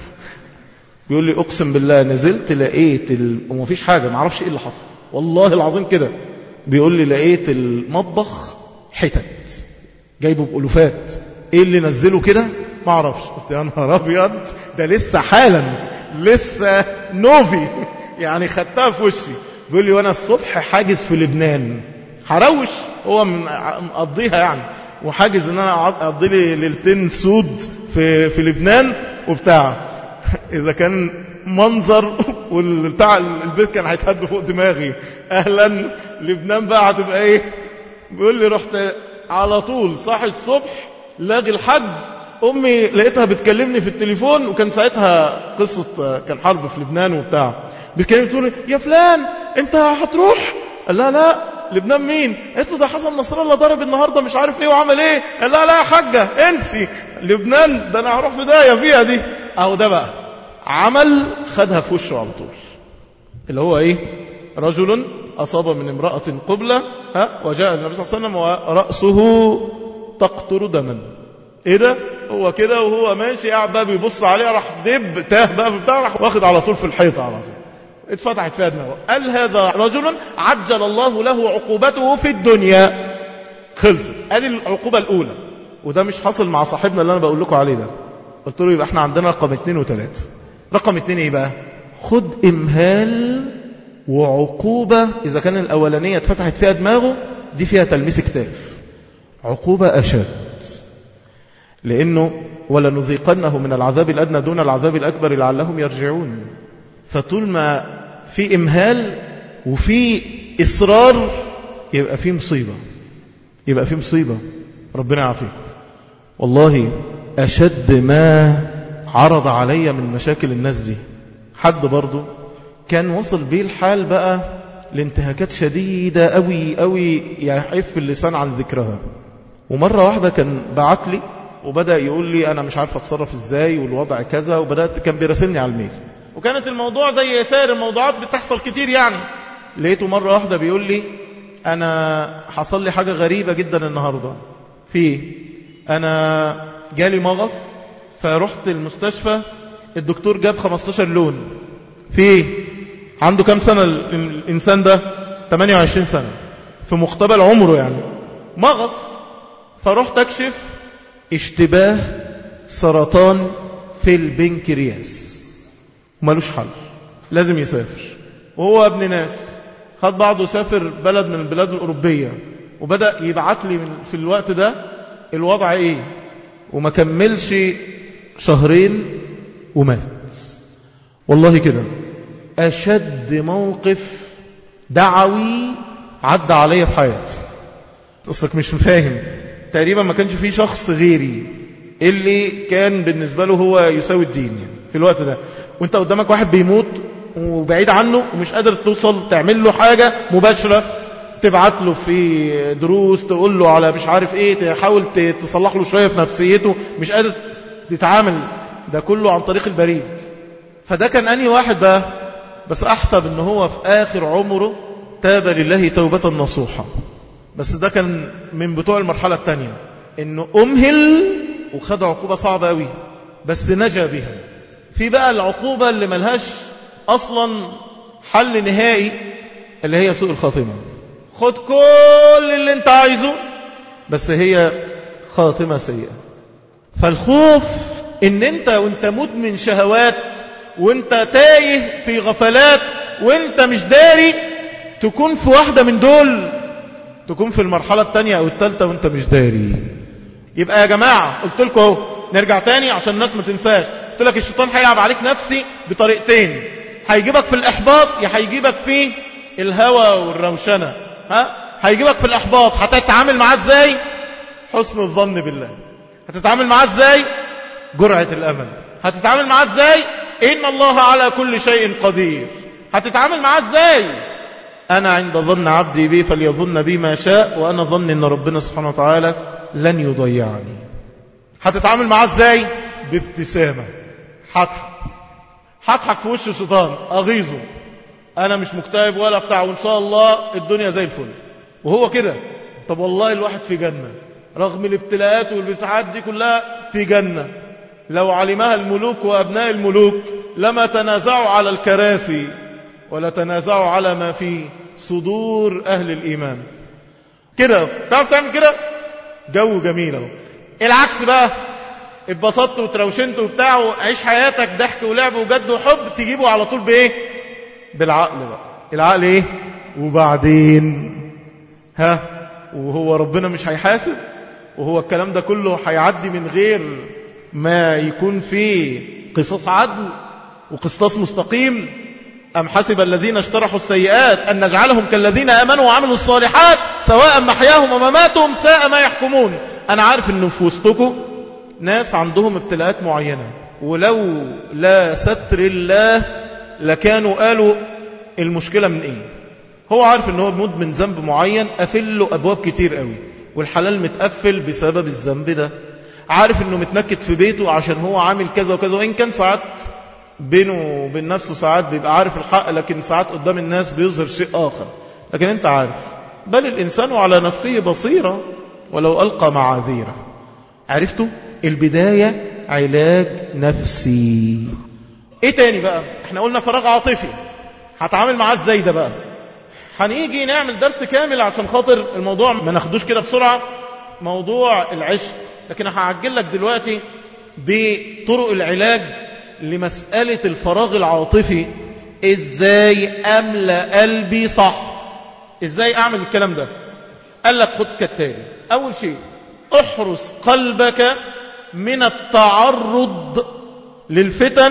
بيقول لي أقسم بالله نزلت لقيت ال... ومفيش حاجة، معرفش إيه اللي حصل والله العظيم كده. بيقول لي لقيت المطبخ حتت جايبه بألوفات، إيه اللي نزله كده ما اعرفش. قلت يا نهار ابيض، ده لسه حالا لسه نوفي يعني خدتها في وشي. بيقول لي وانا الصبح حاجز في لبنان، هروش هو مقضيها يعني، وحاجز ان انا اقضي لي ليلتين سود في في لبنان وبتاع. اذا كان منظر والبتاع البيت كان هيتهد فوق دماغي، اهلا لبنان بقى هتبقى ايه. بيقول لي رحت على طول صاحي الصبح لاغي الحجز. أمي لقيتها بتكلمني في التليفون، وكان ساعتها قصة كان حرب في لبنان وبتاع، بتكلمني تقول يا فلان أنت هتروح؟ قال لا لا لبنان مين؟ قلت له ده حسن نصر الله ضرب النهاردة مش عارف ايه وعمل ايه. قال لا لا يا حاجة انسي لبنان، ده أنا هروح في داية فيها دي. أهو ده بقى عمل خدها في وشه على طول، اللي هو ايه؟ رجل أصاب من امرأة قبلة ها وجاء النبي صلى الله عليه وسلم ورأسه تقطر دما. ايه ده؟ هو كده وهو ماشي قاعد بقى بيبص عليه، راح دب تاه بقى بتاع، راح واخد على طول في الحيطه على طول، اتفتحت فيها دماغه. قال هذا رجل عجل الله له عقوبته في الدنيا. خلصت، ادي العقوبه الاولى. وده مش حاصل مع صاحبنا اللي انا بقول لكم عليه ده. قلت له يبقى احنا عندنا رقم اثنين وثلاثه. رقم اثنين ايه بقى؟ خد امهال وعقوبه. اذا كان الاولانيه اتفتحت فيها دماغه، دي فيها تلميس كتاف. عقوبه اشد، لأنه ولنذيقنه من العذاب الأدنى دون العذاب الأكبر لعلهم يرجعون. فطول ما في إمهال وفي إصرار يبقى في مصيبة، يبقى في مصيبة. ربنا يعافيك. والله أشد ما عرض علي من مشاكل الناس دي، حد برضو كان وصل بيه الحال بقى لانتهاكات شديدة قوي قوي يحف اللسان عن ذكرها. ومرة واحدة كان بعت لي وبدأ يقول لي أنا مش عارف أتصرف إزاي والوضع كذا، وبدأت كان بيرسلني على الميل، وكانت الموضوع زي سائر الموضوعات بتحصل كتير يعني. لقيته مرة واحدة بيقول لي أنا حصل لي حاجة غريبة جدا النهاردة. في أنا جالي مغص، فرحت المستشفى، الدكتور جاب خمستاشر لون. في عنده كم سنة الإنسان ده؟ ثمانية وعشرين سنة، في مقتبل عمره يعني، مغص. فرحت أكشف اشتباه سرطان في البنكرياس، ومالوش حل، لازم يسافر. وهو ابن ناس خد بعضه سافر بلد من البلاد الأوروبية، وبدأ يبعت لي في الوقت ده الوضع ايه، وما كملش شهرين ومات. والله كده أشد موقف دعوي عدى علي في حياتي. أصلك مش فاهم، تقريبا ما كانش فيه شخص غيري اللي كان بالنسبة له هو يساوي الدين يعني في الوقت ده. وانت قدامك واحد بيموت وبعيد عنه ومش قادر توصل تعمل له حاجة مباشرة، تبعت له في دروس، تقول له على مش عارف ايه، تحاول تصلح له شوية في نفسيته، مش قادر تتعامل، ده كله عن طريق البريد. فده كان أنهي واحد بقى؟ بس أحسب ان هو في آخر عمره تاب لله توبة نصوحة. بس ده كان من بتوع المرحلة الثانية، انه امهل وخد عقوبة صعبة قوي بس نجا بها. في بقى العقوبة اللي ملهاش اصلا حل نهائي، اللي هي سوء الخاتمة. خد كل اللي انت عايزه بس هي خاتمة سيئة. فالخوف ان انت وانت مدمن شهوات وانت تايه في غفلات وانت مش داري تكون في واحدة من دول، تكون في المرحلة الثانية أو الثالثة وانت مش داري. يبقى يا جماعة قلت لكم اهو، نرجع تاني عشان الناس ما تنساش. قلت لك الشيطان هيلعب عليك نفسي بطريقتين، هيجيبك في الإحباط يا هيجيبك في الهوى والروشنة. ها هيجيبك في الإحباط، هتتعامل معاه ازاي؟ حسن الظن بالله. هتتعامل معاه ازاي؟ جرعة الأمل. هتتعامل معاه ازاي؟ إن الله على كل شيء قدير. هتتعامل معاه ازاي؟ أنا عند ظن عبدي بي فليظن بي ما شاء، وأنا ظن أن ربنا سبحانه وتعالى لن يضيعني. هتتعامل معاه ازاي؟ بابتسامة. هضحك هضحك في وش الشيطان، أغيظه، أنا مش مكتئب ولا بتاع، وإن شاء الله الدنيا زي الفل، وهو كده. طب والله الواحد في جنة رغم الابتلاءات والبتاعات دي كلها، في جنة لو علمها الملوك وأبناء الملوك لما تنازعوا على الكراسي ولا تنازعوا على ما في صدور أهل الإيمان. كده تعرف تعمل كده؟ جو جميل اهو. العكس بقى، اتبسطت وتروشنت وبتاع وعيش حياتك ضحك ولعب وجد وحب، تجيبه على طول بايه؟ بالعقل بقى. العقل ايه؟ وبعدين ها، وهو ربنا مش هيحاسب؟ وهو الكلام ده كله هيعدي من غير ما يكون فيه قصاص عدل وقصاص مستقيم؟ أم حسب الذين اشترحوا السيئات أن نجعلهم كالذين آمنوا وعملوا الصالحات سواء محياهم ومماتهم ساء ما يحكمون. أنا عارف أنه في وسطكم ناس عندهم ابتلاءات معينة، ولو لا ستر الله لكانوا قالوا المشكلة من إيه. هو عارف أنه مدمن ذنب معين، قافل له أبواب كتير قوي، والحلال متقفل بسبب الذنب ده. عارف أنه متنكد في بيته عشان هو عامل كذا وكذا، وإن كان ساعات بينه وبين نفسه ساعات بيبقى عارف الحق، لكن ساعات قدام الناس بيظهر شيء آخر، لكن أنت عارف. بل الإنسان على نفسه بصيرة ولو ألقى معاذيره. عرفتوا؟ البداية علاج نفسي. إيه تاني بقى؟ احنا قلنا فراغ عاطفي، هتعامل معاه ازاي ده بقى؟ هنيجي نعمل درس كامل عشان خاطر الموضوع ما ناخدوش كده بسرعة، موضوع العشق، لكن هعجل لك دلوقتي بطرق العلاج لمسألة الفراغ العاطفي. ازاي املأ قلبي صح؟ ازاي اعمل الكلام ده؟ قال لك خد كالتالي. اول شيء، احرس قلبك من التعرض للفتن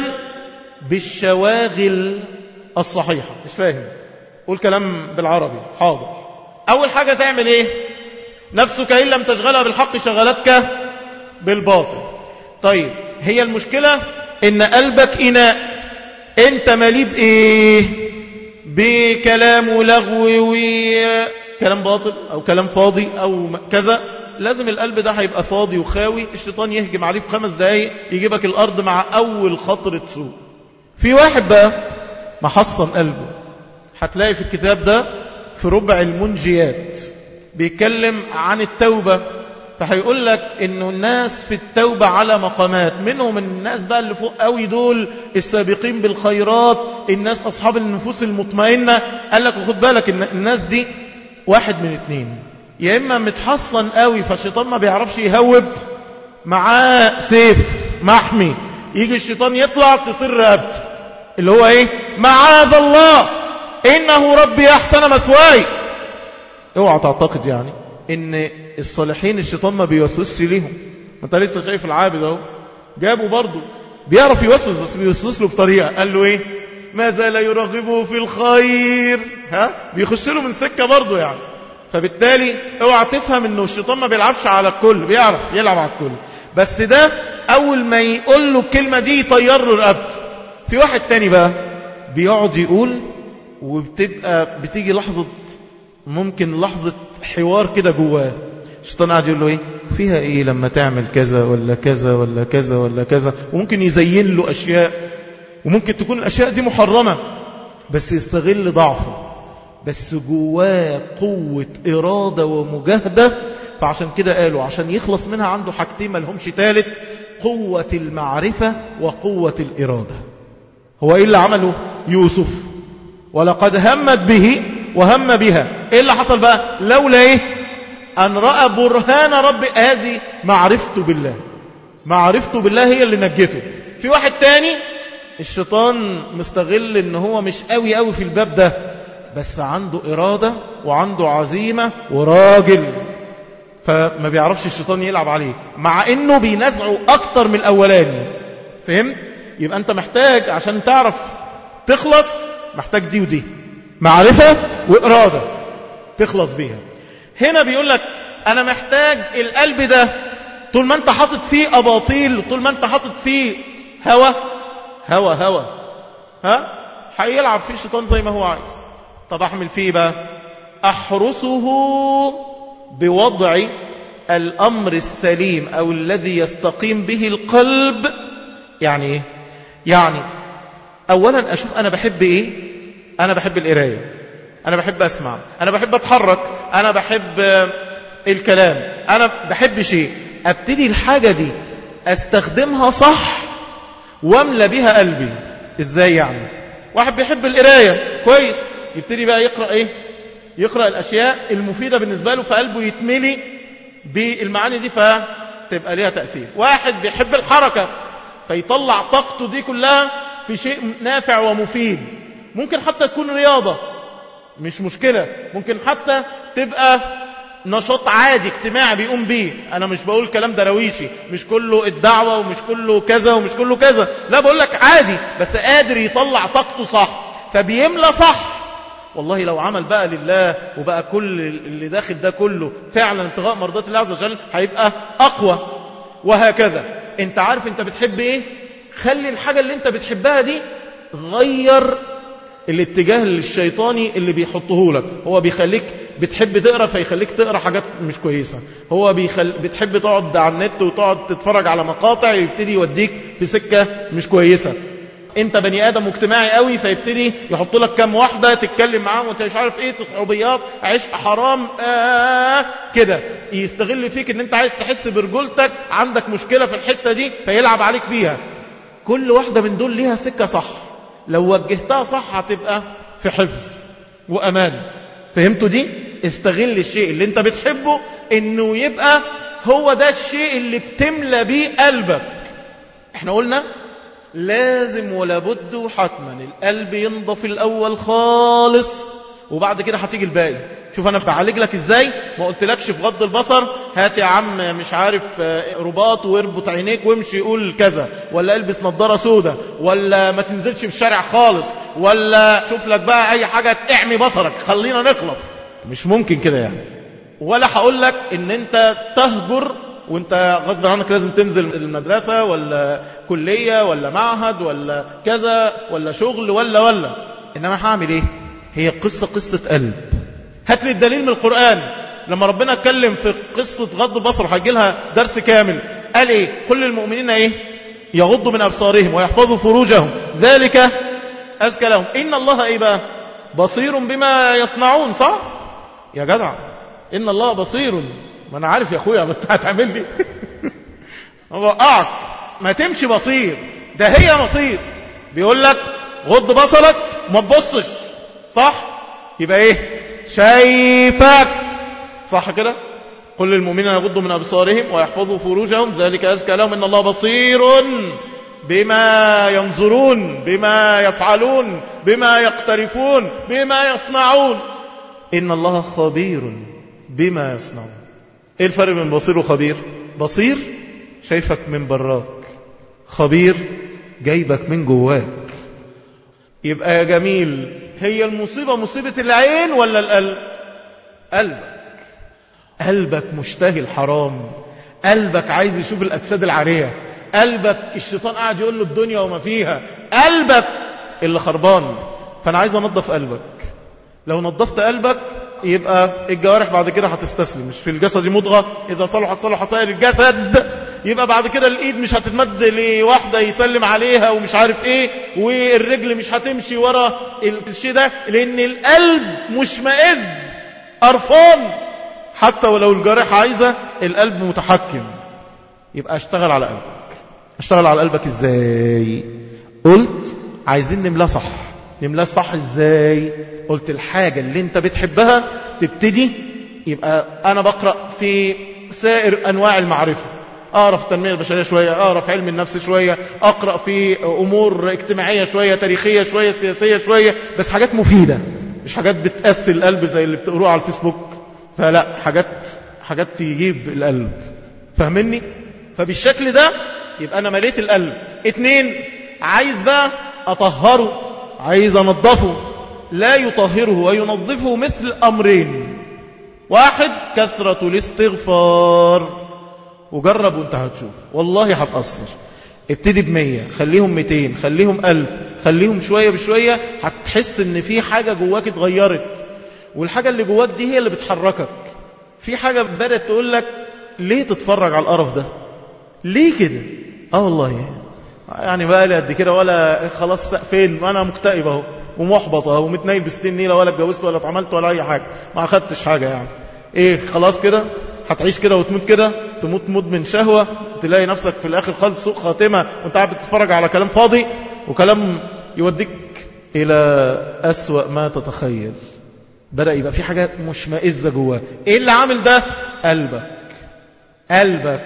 بالشواغل الصحيحة. مش فاهم؟ قول كلام بالعربي. حاضر. اول حاجة تعمل ايه؟ نفسك ان لم تشغلها بالحق شغلتك بالباطل. طيب، هي المشكلة ان قلبك اناء، انت مليء بايه؟ بكلام ولغو وكلام باطل او كلام فاضي او كذا. لازم القلب ده هيبقى فاضي وخاوي، الشيطان يهجم عليه في خمس دقايق يجيبك الارض مع اول خطرة سوء. في واحد بقى محصن قلبه، هتلاقي في الكتاب ده في ربع المنجيات بيتكلم عن التوبة، فهيقول لك انه الناس في التوبة على مقامات، منهم الناس بقى اللي فوق قوي دول السابقين بالخيرات، الناس اصحاب النفوس المطمئنة. قال لك وخد بالك ان الناس دي واحد من اتنين، يا اما متحصن قوي فالشيطان ما بيعرفش يهوب، معاه سيف محمي يجي الشيطان يطلع تطير رقبته، اللي هو ايه؟ معاذ الله انه ربي احسن مثواي. اوعى تعتقد يعني ان الصالحين الشيطان ما بيوسوسش ليهم. انت لسه شايف العابد اهو، جابه برضه بيعرف يوسوس، بس بيوسوس له بطريقه. قال له ايه؟ ما زال يرغبه في الخير، ها بيخش له من سكه برضه يعني. فبالتالي اوعى تفهم انه الشيطان ما بيلعبش على الكل، بيعرف يلعب على الكل، بس ده اول ما يقول له الكلمه دي يطير له رقبته. في واحد تاني بقى بيقعد يقول، وبتبقى بتيجي لحظه، ممكن لحظه حوار كده جواه، الشيطان قاعد يقول له ايه فيها ايه لما تعمل كذا ولا كذا ولا كذا ولا كذا، وممكن يزين له اشياء، وممكن تكون الاشياء دي محرمه، بس يستغل ضعفه، بس جواه قوه اراده ومجاهده. فعشان كده قالوا عشان يخلص منها عنده حاجتين ما لهمش ثالث، قوه المعرفه وقوه الاراده. هو ايه اللي عمله يوسف؟ ولقد همت به وهم بها. ايه اللي حصل بقى؟ لولا ايه؟ ان رأى برهان رب. هذه معرفته بالله، معرفته بالله هي اللي نجته. في واحد تاني الشيطان مستغل ان هو مش قوي قوي في الباب ده، بس عنده إرادة وعنده عزيمة وراجل، فما بيعرفش الشيطان يلعب عليه، مع انه بينزعه اكتر من الاولاني. فهمت؟ يبقى انت محتاج عشان تعرف تخلص، محتاج دي ودي، معرفة وإرادة تخلص بيها. هنا بيقول لك أنا محتاج القلب ده، طول ما أنت حاطط فيه أباطيل، طول ما أنت حاطط فيه هوى هوى هوى ها هيلعب فيه الشيطان زي ما هو عايز. طب أحمل فيه بقى، أحرسه بوضع الأمر السليم أو الذي يستقيم به القلب. يعني إيه؟ يعني أولا أشوف أنا بحب إيه. أنا بحب القراية، أنا بحب أسمع، أنا بحب أتحرك، أنا بحب الكلام، أنا بحب شيء. أبتدي الحاجة دي أستخدمها صح واملى بها قلبي. إزاي يعني؟ واحد بيحب القراية كويس، يبتدي بقى يقرأ إيه؟ يقرأ الأشياء المفيدة بالنسبة له، فقلبه يتملي بالمعاني دي فتبقى ليها تأثير. واحد بيحب الحركة فيطلع طاقته دي كلها في شيء نافع ومفيد. ممكن حتى تكون رياضة، مش مشكلة. ممكن حتى تبقى نشاط عادي اجتماعي بيقوم بيه. أنا مش بقول كلام درويشي، مش كله الدعوة ومش كله كذا ومش كله كذا، لا، بقول لك عادي بس قادر يطلع طاقته صح فبيملى صح. والله لو عمل بقى لله وبقى كل اللي داخل ده كله فعلا ابتغاء مرضات الله عز وجل هيبقى أقوى. وهكذا انت عارف انت بتحب ايه، خلي الحاجة اللي انت بتحبها دي غير الاتجاه الشيطاني اللي بيحطه لك. هو بيخليك بتحب تقرأ فيخليك تقرأ حاجات مش كويسة. هو بيخل... بتحب تقعد على النت وتقعد تتفرج على مقاطع، يبتدي يوديك في سكة مش كويسة. انت بني ادم اجتماعي قوي فيبتدي يحط لك كام واحدة تتكلم معاهم وانت مش عارف ايه، صحوبيات، عشق حرام، آه كده. يستغل فيك ان انت عايز تحس برجولتك، عندك مشكلة في الحتة دي فيلعب عليك بيها. كل واحدة من دول ليها سكة صح، لو وجهتها صح هتبقى في حفظ وأمان. فهمتوا دي؟ استغل الشيء اللي انت بتحبه انه يبقى هو ده الشيء اللي بتملى بيه قلبك. احنا قلنا لازم ولا بد وحتما القلب ينضف الأول خالص وبعد كده هتيجي الباقي. شوف أنا بعالج لك إزاي. ما قلتلكش في غض البصر هات يا عم مش عارف رباط واربط عينيك وامشي يقول كذا، ولا البس نظارة سودة، ولا ما تنزلش في الشارع خالص، ولا شوف لك بقى أي حاجة اعمي بصرك خلينا نخلص. مش ممكن كده يعني. ولا هقول لك ان انت تهجر وانت غصب عنك لازم تنزل المدرسة ولا كلية ولا معهد ولا كذا ولا شغل ولا ولا انما هعمل ايه؟ هي قصة قصة قلب. هات لي الدليل من القرآن. لما ربنا اتكلم في قصة غض البصر وهيجي لها درس كامل، قال ايه؟ كل المؤمنين ايه؟ يغضوا من ابصارهم ويحفظوا فروجهم ذلك ازكى لهم ان الله ايه بقى؟ بصير بما يصنعون. صح يا جدع؟ ان الله بصير. ما انا عارف يا اخويا بس هتعمل لي وقعك. ما تمشي بصير، ده هي مصير. بيقول لك غض بصرك وما تبصش. صح؟ يبقى ايه؟ شايفك. صح كده؟ قل للمؤمنين يغضوا من ابصارهم ويحفظوا فروجهم ذلك ازكى لهم ان الله بصير بما ينظرون، بما يفعلون، بما يقترفون، بما يصنعون. ان الله خبير بما يصنعون. ايه الفرق بين بصير وخبير؟ بصير شايفك من براك، خبير جايبك من جواك. يبقى يا جميل، هي المصيبة مصيبة العين ولا القلب؟ قلبك. قلبك مشتهي الحرام، قلبك عايز يشوف الأجساد العارية، قلبك الشيطان قاعد يقول له الدنيا وما فيها، قلبك اللي خربان. فأنا عايز أنظف قلبك. لو نظفت قلبك يبقى الجوارح بعد كده هتستسلم. مش في الجسد مضغة إذا صلحت صلح سائر الجسد. يبقى بعد كده الإيد مش هتتمد لواحدة يسلم عليها ومش عارف إيه، والرجل مش هتمشي ورا الشيء ده، لأن القلب مش مئذ قرفان. حتى ولو الجارح عايزة القلب متحكم. يبقى اشتغل على قلبك. اشتغل على قلبك إزاي؟ قلت عايزين نملاه صح. نملاه صح إزاي؟ قلت الحاجة اللي انت بتحبها تبتدي. يبقى أنا بقرأ في سائر أنواع المعرفة، أقرأ في التنمية البشرية شوية، أقرأ في علم النفس شوية، أقرأ في أمور اجتماعية شوية، تاريخية شوية، سياسية شوية، بس حاجات مفيدة مش حاجات بتأسي القلب زي اللي بتقروها على الفيسبوك. فلا، حاجات حاجات تجيب القلب. فهمني؟ فبالشكل ده يبقى أنا مليت القلب. اتنين، عايز بقى أطهره، عايز أنظفه. لا يطهره وينظفه مثل أمرين. واحد، كثرة الاستغفار. وجرب وانت هتشوف والله هتأثر. ابتدي بمية، خليهم ميتين، خليهم ألف، خليهم شوية بشوية هتحس ان في حاجة جواك اتغيرت، والحاجة اللي جواك دي هي اللي بتحركك. في حاجة بدأت تقول لك ليه تتفرج على القرف ده؟ ليه كده؟ اه والله يعني بقى لي قد كده ولا خلاص فين، وانا مكتئب اهو ومحبط اهو ومتنيل بستين نيله، ولا اتجوزت ولا اتعملت ولا اي حاجه، ما اخدتش حاجه يعني. ايه خلاص كده هتعيش كده وتموت كده، تموت مدمن شهوه، تلاقي نفسك في الاخر خالص سوء خاتمه وانت قاعد بتتفرج على كلام فاضي وكلام يوديك الى اسوأ ما تتخيل. بدأ يبقى في حاجات مشمئزه جواه. ايه اللي عامل ده؟ قلبك. قلبك.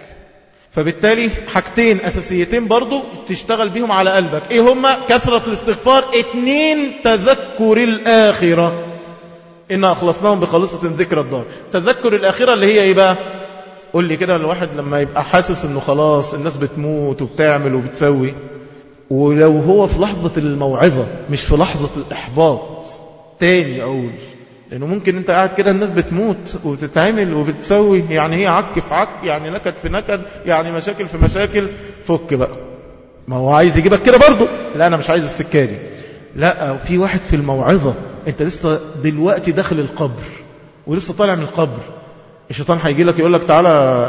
فبالتالي حاجتين أساسيتين برضو تشتغل بيهم على قلبك. ايه هما؟ كثرة الاستغفار. اتنين، تذكر الآخرة. إنا أخلصناهم بخالصة ذكر الدار. تذكر الآخرة اللي هي ايه بقى؟ قول لي كده، الواحد لما يبقى حاسس انه خلاص الناس بتموت وبتعمل وبتسوي، ولو هو في لحظة الموعظة مش في لحظة الإحباط، تاني أقول لأنه ممكن أنت قاعد كده الناس بتموت وبتتعمل وبتسوي، يعني هي عك في عك، يعني نكد في نكد، يعني مشاكل في مشاكل. فك بقى، ما هو عايز يجيبك كده برضو. لا أنا مش عايز السكة دي. لا، في واحد في الموعظة أنت لسه دلوقتي داخل القبر ولسه طالع من القبر، الشيطان هيجي لك يقول لك تعالى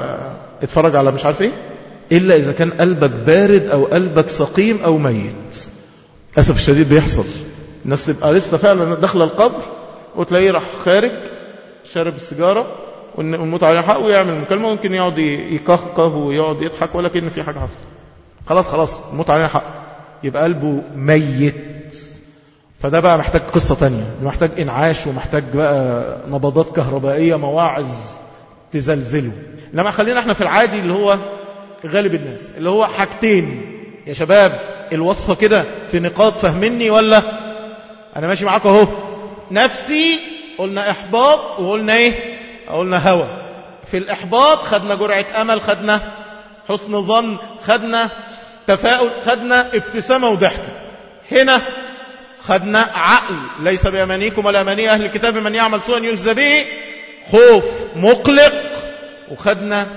اتفرج على مش عارف ايه، إلا إذا كان قلبك بارد أو قلبك سقيم أو ميت. أسف الشديد بيحصل، الناس تبقى لسه فعلا داخل القبر وتلاقيه راح خارج شارب السيجارة ونموت عليه حق ويعمل مكالمة، وممكن يقعد يكهكه ويقعد يضحك ولكن في حاجة حصلت. خلاص خلاص موت عليه حق، يبقى قلبه ميت. فده بقى محتاج قصة تانية، محتاج إنعاش ومحتاج بقى نبضات كهربائية، مواعظ تزلزله. لما خلينا احنا في العادي اللي هو غالب الناس، اللي هو حاجتين يا شباب. الوصفة كده في نقاط، فهمني ولا أنا ماشي معاك اهو؟ نفسي قلنا إحباط، وقلنا إيه؟ قلنا هوى. في الإحباط خدنا جرعة أمل، خدنا حسن ظن، خدنا تفاؤل، خدنا ابتسامة وضحك. هنا خدنا عقل، ليس بأمانيكم ولا أماني أهل الكتاب من يعمل سوءا يجزى به، خوف مقلق، وخدنا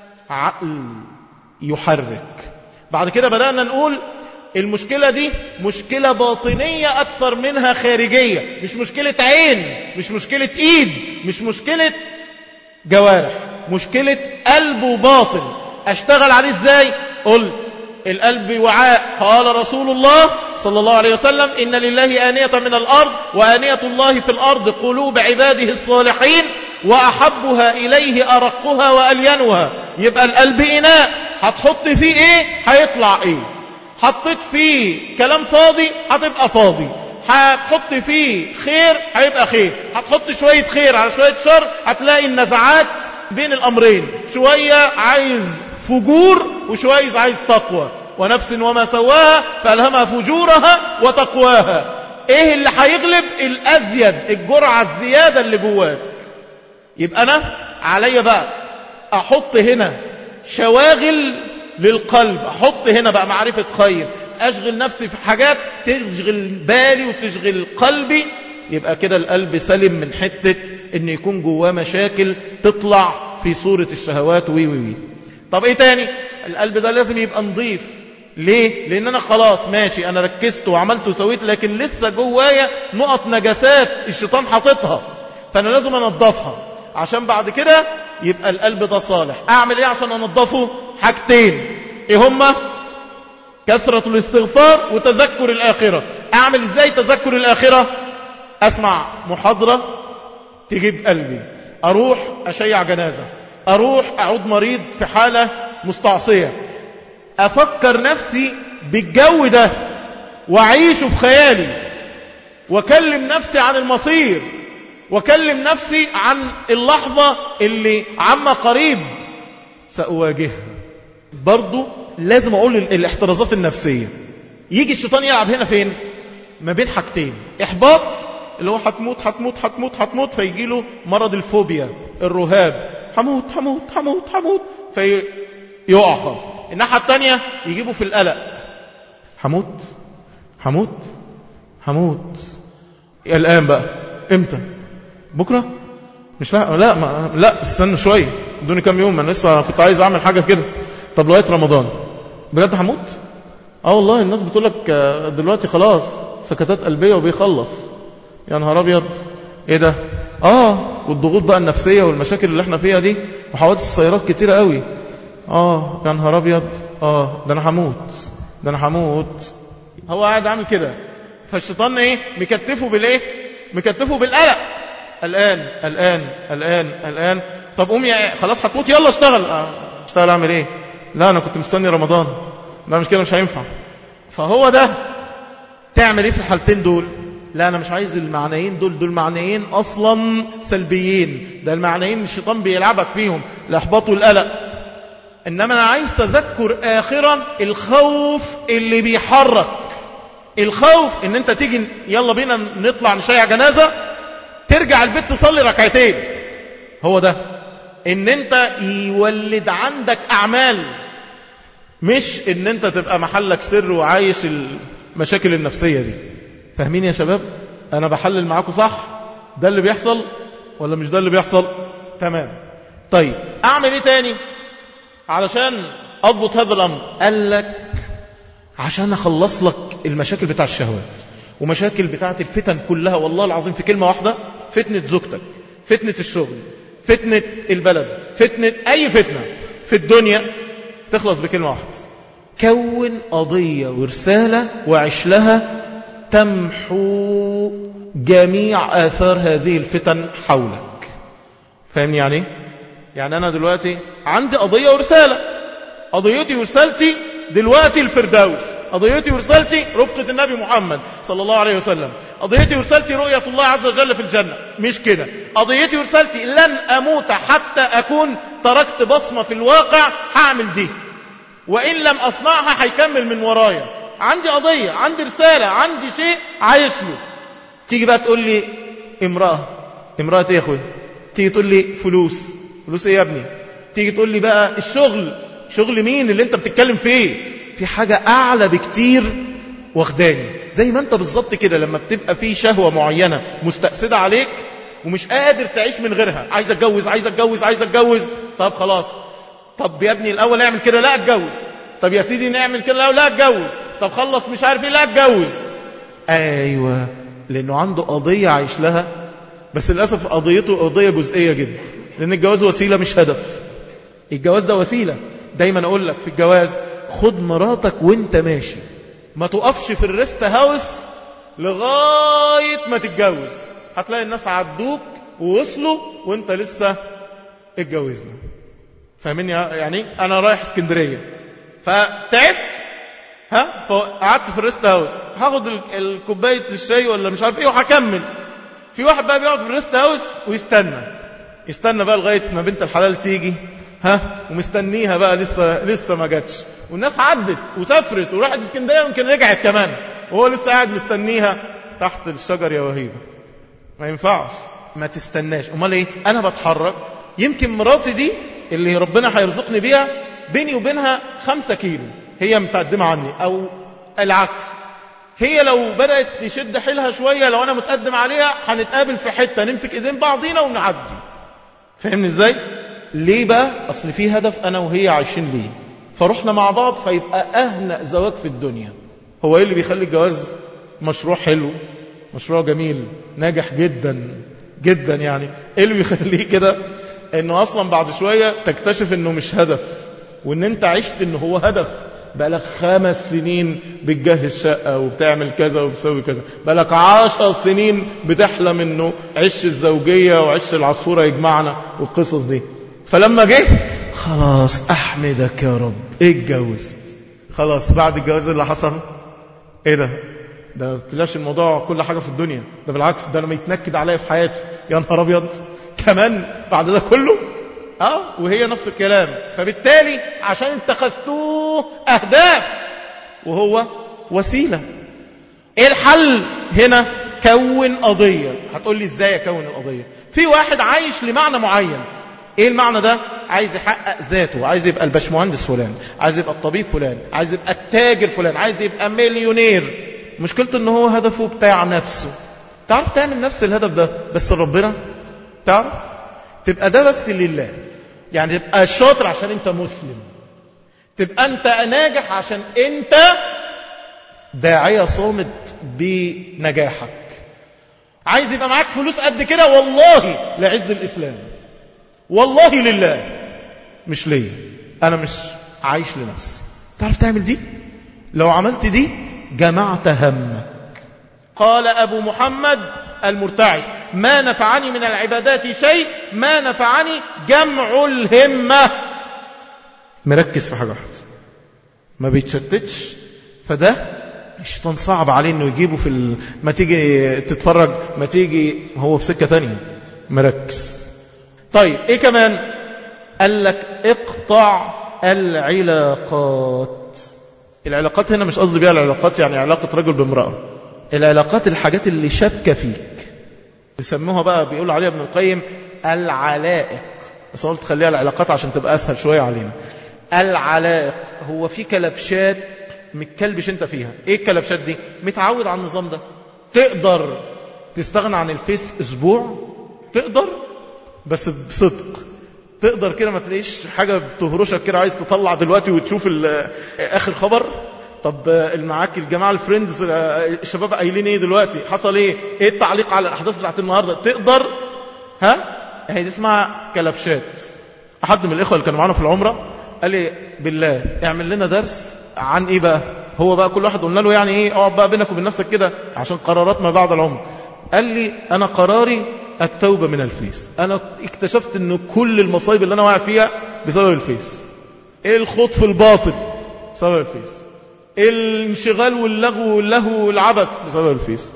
عقل يحرك. بعد كده بدأنا نقول المشكلة دي مشكلة باطنية أكثر منها خارجية، مش مشكلة عين، مش مشكلة إيد، مش مشكلة جوارح، مشكلة قلب وباطن. أشتغل عليه إزاي؟ قلت القلب وعاء، قال رسول الله صلى الله عليه وسلم إن لله آنية من الأرض وآنية الله في الأرض قلوب عباده الصالحين وأحبها إليه أرقها وألينها. يبقى القلب إناء، هتحط فيه إيه هيطلع إيه. حطيت فيه كلام فاضي هتبقى فاضي، هتحط فيه خير هيبقى خير، هتحط شوية خير على شوية شر هتلاقي النزعات بين الأمرين، شوية عايز فجور وشوية عايز تقوى. ونفس وما سواها فألهمها فجورها وتقواها. ايه اللي هيغلب؟ الأزيد، الجرعة الزيادة اللي جواك. يبقى أنا عليا بقى أحط هنا شواغل للقلب، أحط هنا بقى معرفة خير، أشغل نفسي في حاجات تشغل بالي وتشغل قلبي. يبقى كده القلب سلم من حتة إن يكون جواه مشاكل تطلع في صورة الشهوات وي وي وي. طب إيه تاني؟ القلب ده لازم يبقى نظيف. ليه؟ لأن أنا خلاص ماشي، أنا ركزت وعملت وسويت، لكن لسه جوايا نقط نجاسات الشيطان حاططها، فأنا لازم أنظفها عشان بعد كده يبقى القلب ده صالح. أعمل إيه عشان أنظفه؟ حاجتين. إيه هما؟ كثرة الاستغفار وتذكر الآخرة. أعمل إزاي تذكر الآخرة؟ أسمع محاضرة تجيب قلبي، أروح أشيع جنازة، أروح أعود مريض في حالة مستعصية، أفكر نفسي بالجو ده وأعيشه في خيالي، وأكلم نفسي عن المصير، وأكلم نفسي عن اللحظة اللي عما قريب سأواجهها. برضو لازم أقول الاحترازات النفسية. يجي الشيطان يلعب هنا فين؟ ما بين حاجتين، إحباط اللي هو هتموت هتموت هتموت هتموت، فيجي له مرض الفوبيا، الرهاب، هموت هموت هموت هموت، فيقع خالص. الناحية التانية يجيبه في القلق، هموت هموت هموت. الآن بقى امتى؟ بكرة؟ مش لا لا ما لا استنى شوية، ادوني كام يوم، انا لسه كنت عايز اعمل حاجة كده. طب لغاية رمضان بجد هموت؟ اه والله الناس بتقولك دلوقتي خلاص سكتات قلبية وبيخلص. يا نهار ابيض، ايه ده؟ اه والضغوط بقى النفسية والمشاكل اللي احنا فيها دي وحوادث السيارات كتيرة قوي. اه يا نهار ابيض، اه ده انا هموت، ده انا هموت. هو قاعد عامل كده، فالشيطان ايه مكتفه بالايه؟ مكتفه بالقلق. الان الان الان الان طب قوم يا خلاص هتموت، يلا اشتغل. آه. اشتغل اعمل ايه؟ لا انا كنت مستني رمضان، لا مش كده، مش هينفع. فهو ده. تعمل ايه في الحالتين دول؟ لا انا مش عايز المعنيين دول، دول معنيين اصلا سلبيين، ده المعنيين الشيطان بيلعبك فيهم، الاحباط والقلق. انما انا عايز تذكر اخرا الخوف اللي بيحرك. الخوف ان انت تيجي يلا بينا نطلع نشيع جنازة، ترجع البيت تصلي ركعتين. هو ده ان انت يولد عندك اعمال، مش ان انت تبقى محلك سر وعايش المشاكل النفسية دي. فاهمين يا شباب؟ انا بحلل معاكم صح؟ ده اللي بيحصل ولا مش ده اللي بيحصل؟ تمام. طيب اعمل ايه تاني علشان اضبط هذا الامر؟ قال لك عشان اخلص لك المشاكل بتاع الشهوات ومشاكل بتاعة الفتن كلها، والله العظيم في كلمة واحدة: فتنة زوجتك، فتنة الشغل، فتنة البلد، فتنة اي فتنة في الدنيا، تخلص بكلمة واحدة: كون قضية ورسالة وعيش لها تمحو جميع آثار هذه الفتن حولك. فاهمني يعني؟ يعني أنا دلوقتي عندي قضية ورسالة، قضيتي ورسالتي دلوقتي الفردوس، قضيتي ورسالتي رفقة النبي محمد صلى الله عليه وسلم، قضيتي ورسالتي رؤية الله عز وجل في الجنة. مش كده، قضيتي ورسالتي لن أموت حتى أكون تركت بصمة في الواقع، هعمل دي، وإن لم أصنعها هيكمل من ورايا. عندي قضية، عندي رسالة، عندي شيء عايش له. تيجي بقى تقول لي امرأة، امرأة ايه يا اخوي؟ تيجي تقول لي فلوس، فلوس ايه يا ابني؟ تيجي تقول لي بقى الشغل، شغل مين اللي انت بتتكلم فيه؟ في حاجة اعلى بكتير واخداني. زي ما انت بالظبط كده لما بتبقى في شهوة معينة مستأسدة عليك ومش قادر تعيش من غيرها، عايز اتجوز عايز اتجوز عايز اتجوز. طب خلاص، طب يا ابني الاول اعمل كده، لا اتجوز. طب يا سيدي نعمل كده، لا اتجوز. طب خلص مش عارف ايه، لا اتجوز. ايوه، لانه عنده قضية عايش لها، بس للأسف قضيته قضية جزئية جدا، لان الجواز وسيلة مش هدف. الجواز ده وسيلة. دايما اقول لك في الجواز: خد مراتك وانت ماشي، ما تقفش في الريست هاوس لغاية ما تتجوز. هتلاقي الناس عدوك ووصلوا وانت لسه اتجوزنا. فاهمين يعني؟ انا رايح اسكندرية فتعبت، ها، فقعدت في الريست هاوس، هاخد الكوبايه الشاي ولا مش عارف ايه وهكمل. في واحد بقى بيقعد في الريست هاوس ويستنى، يستنى بقى لغايه ما بنت الحلال تيجي، ها، ومستنيها بقى لسه لسه ما جاتش، والناس عدت وسافرت وراحت اسكندريه ويمكن رجعت كمان وهو لسه قاعد مستنيها تحت الشجر. يا وهيبه، ما ينفعش، ما تستناش. امال ايه؟ انا بتحرك. يمكن مراتي دي اللي ربنا هيرزقني بيها بيني وبينها خمسة كيلو، هي متقدمة عني، أو العكس، هي لو بدأت تشد حيلها شوية لو أنا متقدم عليها هنتقابل في حتة نمسك إيدين بعضينا ونعدي. فهمني إزاي؟ ليه بقى؟ أصل في هدف أنا وهي عايشين ليه، فروحنا مع بعض فيبقى أهنأ زواج في الدنيا. هو إيه اللي بيخلي الجواز مشروع حلو، مشروع جميل ناجح جدا جدا؟ يعني إيه اللي بيخليه كده؟ إنه أصلا بعد شوية تكتشف إنه مش هدف، وإن أنت عشت إنه هو هدف. بقالك خمس سنين بتجهز شقة وبتعمل كذا وبتسوي كذا، بقالك عشر سنين بتحلم إنه عش الزوجية وعش العصفورة يجمعنا والقصص دي. فلما جه خلاص أحمدك يا رب اتجوزت. خلاص بعد الجواز اللي حصل إيه ده؟ ده تلاش الموضوع كل حاجة في الدنيا، ده بالعكس، ده لما يتنكد عليا في حياتي يا نهار أبيض كمان بعد ده كله. اه وهي نفس الكلام. فبالتالي عشان اتخذتوه اهداف وهو وسيلة. ايه الحل هنا؟ كون قضية. هتقول لي ازاي اكون القضية؟ في واحد عايش لمعنى معين. ايه المعنى ده؟ عايز يحقق ذاته، عايز يبقى الباشمهندس فلان، عايز يبقى الطبيب فلان، عايز يبقى التاجر فلان، عايز يبقى مليونير. مشكلته ان هو هدفه بتاع نفسه. تعرف تعمل نفس الهدف ده بس ربنا؟ تعرف تبقى ده بس لله. يعني تبقى شاطر عشان انت مسلم، تبقى انت ناجح عشان انت داعية صامت بنجاحك، عايز يبقى معاك فلوس قد كده والله لعز الإسلام، والله لله مش ليه، أنا مش عايش لنفسي. تعرف تعمل دي؟ لو عملت دي جمعت همك. قال أبو محمد المرتعش: ما نفعني من العبادات شيء ما نفعني جمع الهمة. مركز في حاجة واحدة، ما بيتشتتش، فده الشيطان صعب عليه انه يجيبه في ال... ما تيجي تتفرج، ما تيجي هو في سكة تانية، مركز. طيب ايه كمان؟ قال لك اقطع العلاقات. العلاقات هنا مش قصدي بيها العلاقات يعني علاقة رجل بامرأة، العلاقات الحاجات اللي شابكة فيك، يسموها بقى بيقول عليها ابن القيم العلائق، بس قلت خليها العلاقات عشان تبقى أسهل شوية علينا. العلائق هو في كلبشات متكلبش انت فيها. ايه الكلبشات دي؟ متعود على النظام ده. تقدر تستغنى عن الفيس اسبوع؟ تقدر، بس بصدق. تقدر كده ما تلاقيش حاجة بتهرشك كده عايز تطلع دلوقتي وتشوف اخر خبر؟ طب معاك الجماعة الفريندز الشباب قايلين ايه دلوقتي، حصل ايه، ايه التعليق على الاحداث بتاعت النهاردة؟ تقدر؟ ها؟ هي دي اسمها كلبشات. احد من الاخوة اللي كانوا معانا في العمرة قال لي بالله اعمل لنا درس عن ايه بقى. هو بقى كل واحد قلنا له يعني ايه، اقعد بقى بينك وبين نفسك كده عشان قرارات ما بعد العمر. قال لي انا قراري التوبة من الفيس. انا اكتشفت ان كل المصايب اللي انا واقع فيها بسبب الفيس. ايه الخوض في الباطل بسبب الفيس، الانشغال واللغو واللهو والعبث بسبب الفيس،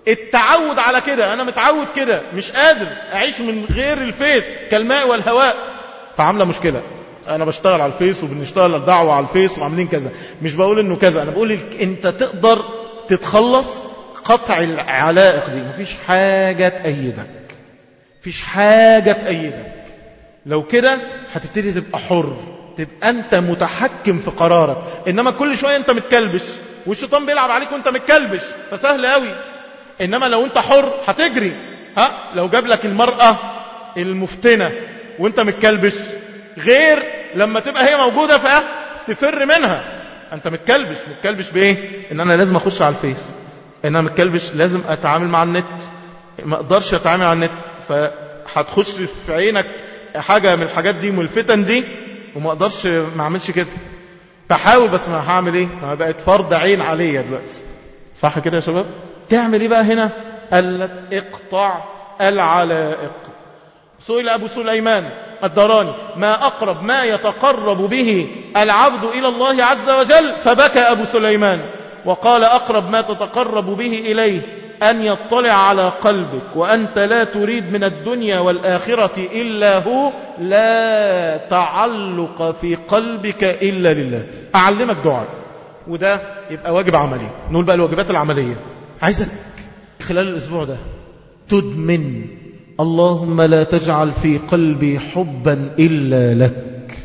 التعود على كده. انا متعود كده مش قادر اعيش من غير الفيس كالماء والهواء، فعامله مشكله. انا بشتغل على الفيس وبنشتغل دعوه على الفيس وعاملين كذا، مش بقول انه كذا، انا بقول لك انت تقدر تتخلص. قطع العلائق دي مفيش حاجه تأيدك، مفيش حاجه تأيدك. لو كده هتبتدي تبقى حر، تبقى انت متحكم في قرارك. انما كل شويه انت متكلبش والشيطان بيلعب عليك وانت متكلبش، فسهل قوي. انما لو انت حر هتجري. ها لو جاب لك المرأة المفتنة وانت متكلبش، غير لما تبقى هي موجودة فتفر منها. انت متكلبش. متكلبش بايه؟ ان انا لازم اخش على الفيس، ان انا متكلبش لازم اتعامل مع النت، ما اقدرش اتعامل على النت، فهتخش في عينك حاجة من الحاجات دي من الفتن دي، وما اقدرش ما اعملش كده. بحاول بس ما هعمل ايه، ما بقت فرض عين عليا دلوقتي. صح كده يا شباب؟ تعمل ايه بقى هنا؟ قال لك اقطع العلائق. سئل ابو سليمان الدراني: ما اقرب ما يتقرب به العبد الى الله عز وجل؟ فبكى ابو سليمان وقال: اقرب ما تتقرب به اليه أن يطلع على قلبك وأنت لا تريد من الدنيا والآخرة إلا هو، لا تعلق في قلبك إلا لله. أعلمك دعاء، وده يبقى واجب عملي. نقول بقى الواجبات العملية. عايزك خلال الأسبوع ده تدمن: اللهم لا تجعل في قلبي حبا إلا لك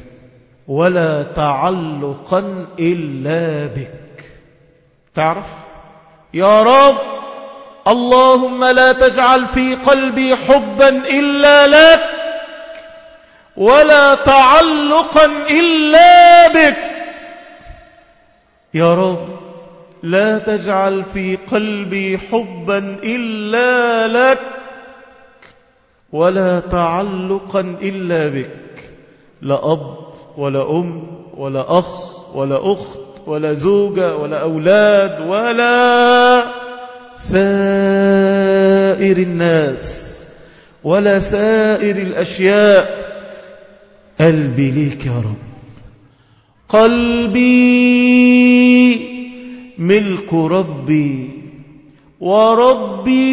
ولا تعلقا إلا بك. تعرف يا رب اللهم لا تجعل في قلبي حبا إلا لك ولا تعلقا إلا بك. يا رب لا تجعل في قلبي حبا إلا لك ولا تعلقا إلا بك. لا أب ولا أم ولا أخ ولا أخت ولا زوجة ولا أولاد ولا سائر الناس ولا سائر الأشياء. قلبي ليك يا رب. قلبي ملك ربي وربي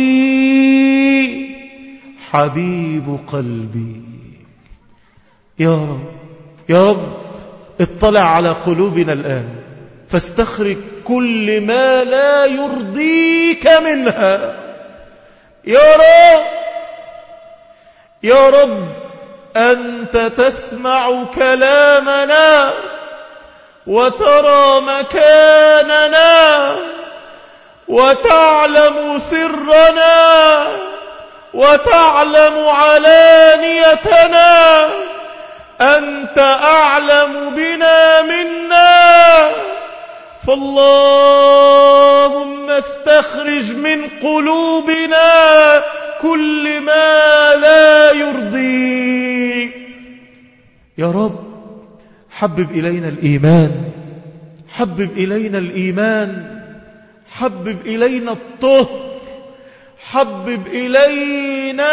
حبيب قلبي. يا رب يا رب اطلع على قلوبنا الآن فاستخرج كل ما لا يرضيك منها. يا رب يا رب أنت تسمع كلامنا وترى مكاننا وتعلم سرنا وتعلم علانيتنا. أنت أعلم بنا منا، فالله وخرج من قلوبنا كل ما لا يرضيك. يا رب حبب إلينا الإيمان، حبب إلينا الإيمان، حبب إلينا الطهر، حبب إلينا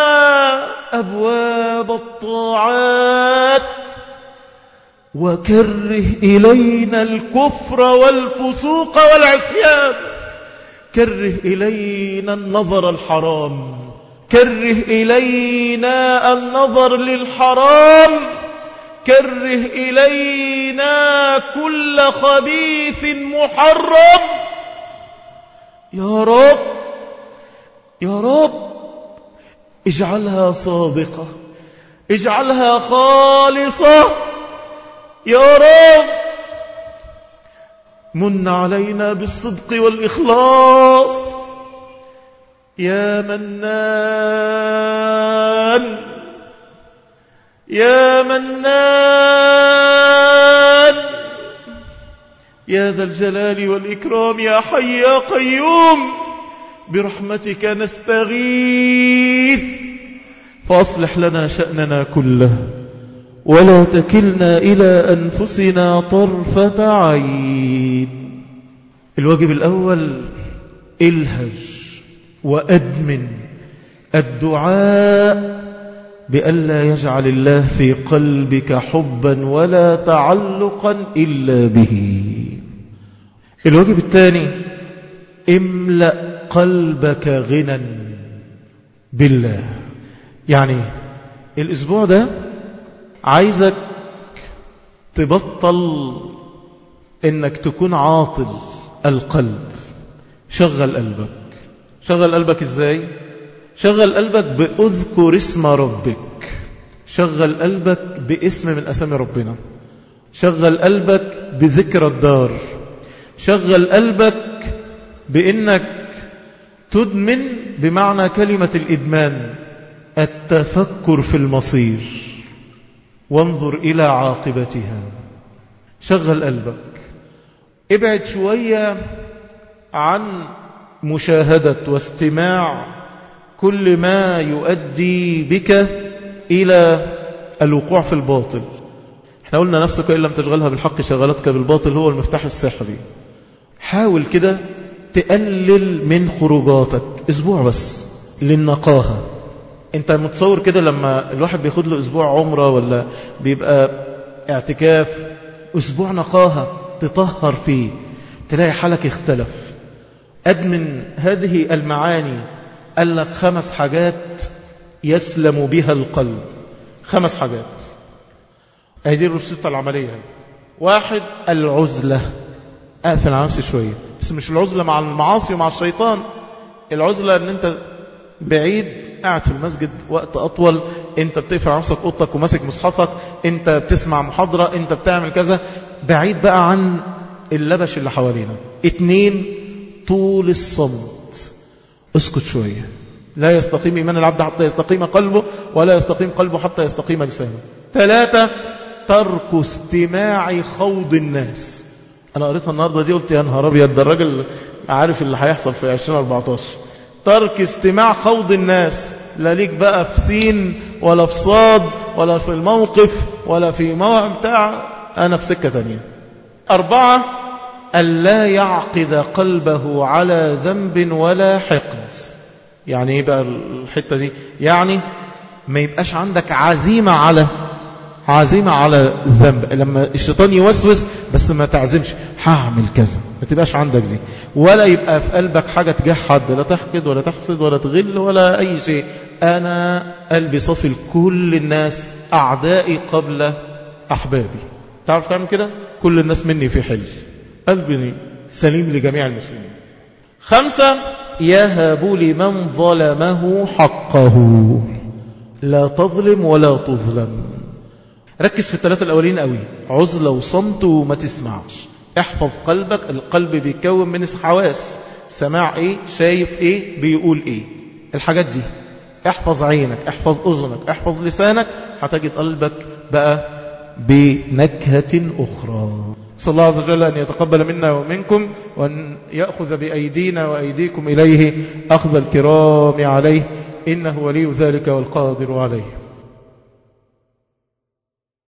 أبواب الطاعات، وكره إلينا الكفر والفسوق والعصيان، كره إلينا النظر الحرام، كره إلينا النظر للحرام، كره إلينا كل خبيث محرم. يا رب يا رب اجعلها صادقة، اجعلها خالصة. يا رب من علينا بالصدق والإخلاص. يا منان يا منان يا ذا الجلال والإكرام، يا حي يا قيوم، برحمتك نستغيث، فأصلح لنا شأننا كله، ولا تكلنا إلى أنفسنا طرفة عين. الواجب الأول الهج وأدمن الدعاء بألا يجعل الله في قلبك حبا ولا تعلقا إلا به. الواجب الثاني املأ قلبك غنى بالله. يعني الأسبوع ده عايزك تبطل إنك تكون عاطل القلب. شغل قلبك. شغل قلبك إزاي؟ شغل قلبك بأذكر اسم ربك، شغل قلبك باسم من أسامي ربنا، شغل قلبك بذكر الدار، شغل قلبك بأنك تدمن بمعنى كلمة الإدمان التفكر في المصير، وانظر إلى عاقبتها. شغل قلبك. ابعد شوية عن مشاهدة واستماع كل ما يؤدي بك إلى الوقوع في الباطل. احنا قلنا نفسك إن لم تشغلها بالحق شغلتك بالباطل، هو المفتاح السحري. حاول كده تقلل من خروجاتك أسبوع بس للنقاهة. انت متصور كده لما الواحد بياخد له أسبوع عمرة ولا بيبقى اعتكاف، أسبوع نقاهة تطهر فيه، تلاقي حالك اختلف. أدمن هذه المعاني. قال لك خمس حاجات يسلم بها القلب. خمس حاجات. هذه الرسالة العملية. واحد، العزلة. أقفل على نفسي شوية، بس مش العزلة مع المعاصي ومع الشيطان. العزلة ان انت بعيد، قاعد في المسجد وقت أطول، انت بتقفل على نفسك أوضتك وماسك مصحفك، انت بتسمع محاضرة، انت بتعمل كذا، بعيد بقى عن اللبش اللي حوالينا. اتنين، طول الصمت. اسكت شوية. لا يستقيم إيمان العبد حتى يستقيم قلبه، ولا يستقيم قلبه حتى يستقيم لسانه. ثلاثة، ترك استماع خوض الناس. أنا قريتها النهاردة دي قلت يا نهار أبيض، ده الراجل عارف اللي هيحصل في عشرين أربعتاشر. ترك استماع خوض الناس، لا ليك بقى في سين ولا في صاد ولا في الموقف ولا في موقع بتاع، أنا في سكة تانية. أربعة، ألا يعقد قلبه على ذنب ولا حقد. يعني ايه بقى الحتة دي؟ يعني ما يبقاش عندك عزيمة على عزيمة على ذنب. لما الشيطان يوسوس بس ما تعزمش هعمل كذا، ما تبقاش عندك دي. ولا يبقى في قلبك حاجة تجاه حد، لا تحقد ولا تحسد ولا تغل ولا أي شيء. أنا قلبي صافي لكل الناس، أعدائي قبل أحبابي. تعرف تعمل كده؟ كل الناس مني في حل، قلبي سليم لجميع المسلمين. خمسة، يهب لمن ظلمه حقه. لا تظلم ولا تظلم. ركز في الثلاثة الأولين قوي، عزلة وصمت وما تسمعش. احفظ قلبك. القلب بيكون من حواس، سماع ايه، شايف ايه، بيقول ايه. الحاجات دي احفظ عينك، احفظ أذنك، احفظ لسانك، هتجد قلبك بقى بنكهة أخرى. صلى الله عز وجل أن يتقبل منا ومنكم، وأن يأخذ بأيدينا وأيديكم إليه أخذ الكرام عليه، إنه ولي ذلك والقادر عليه.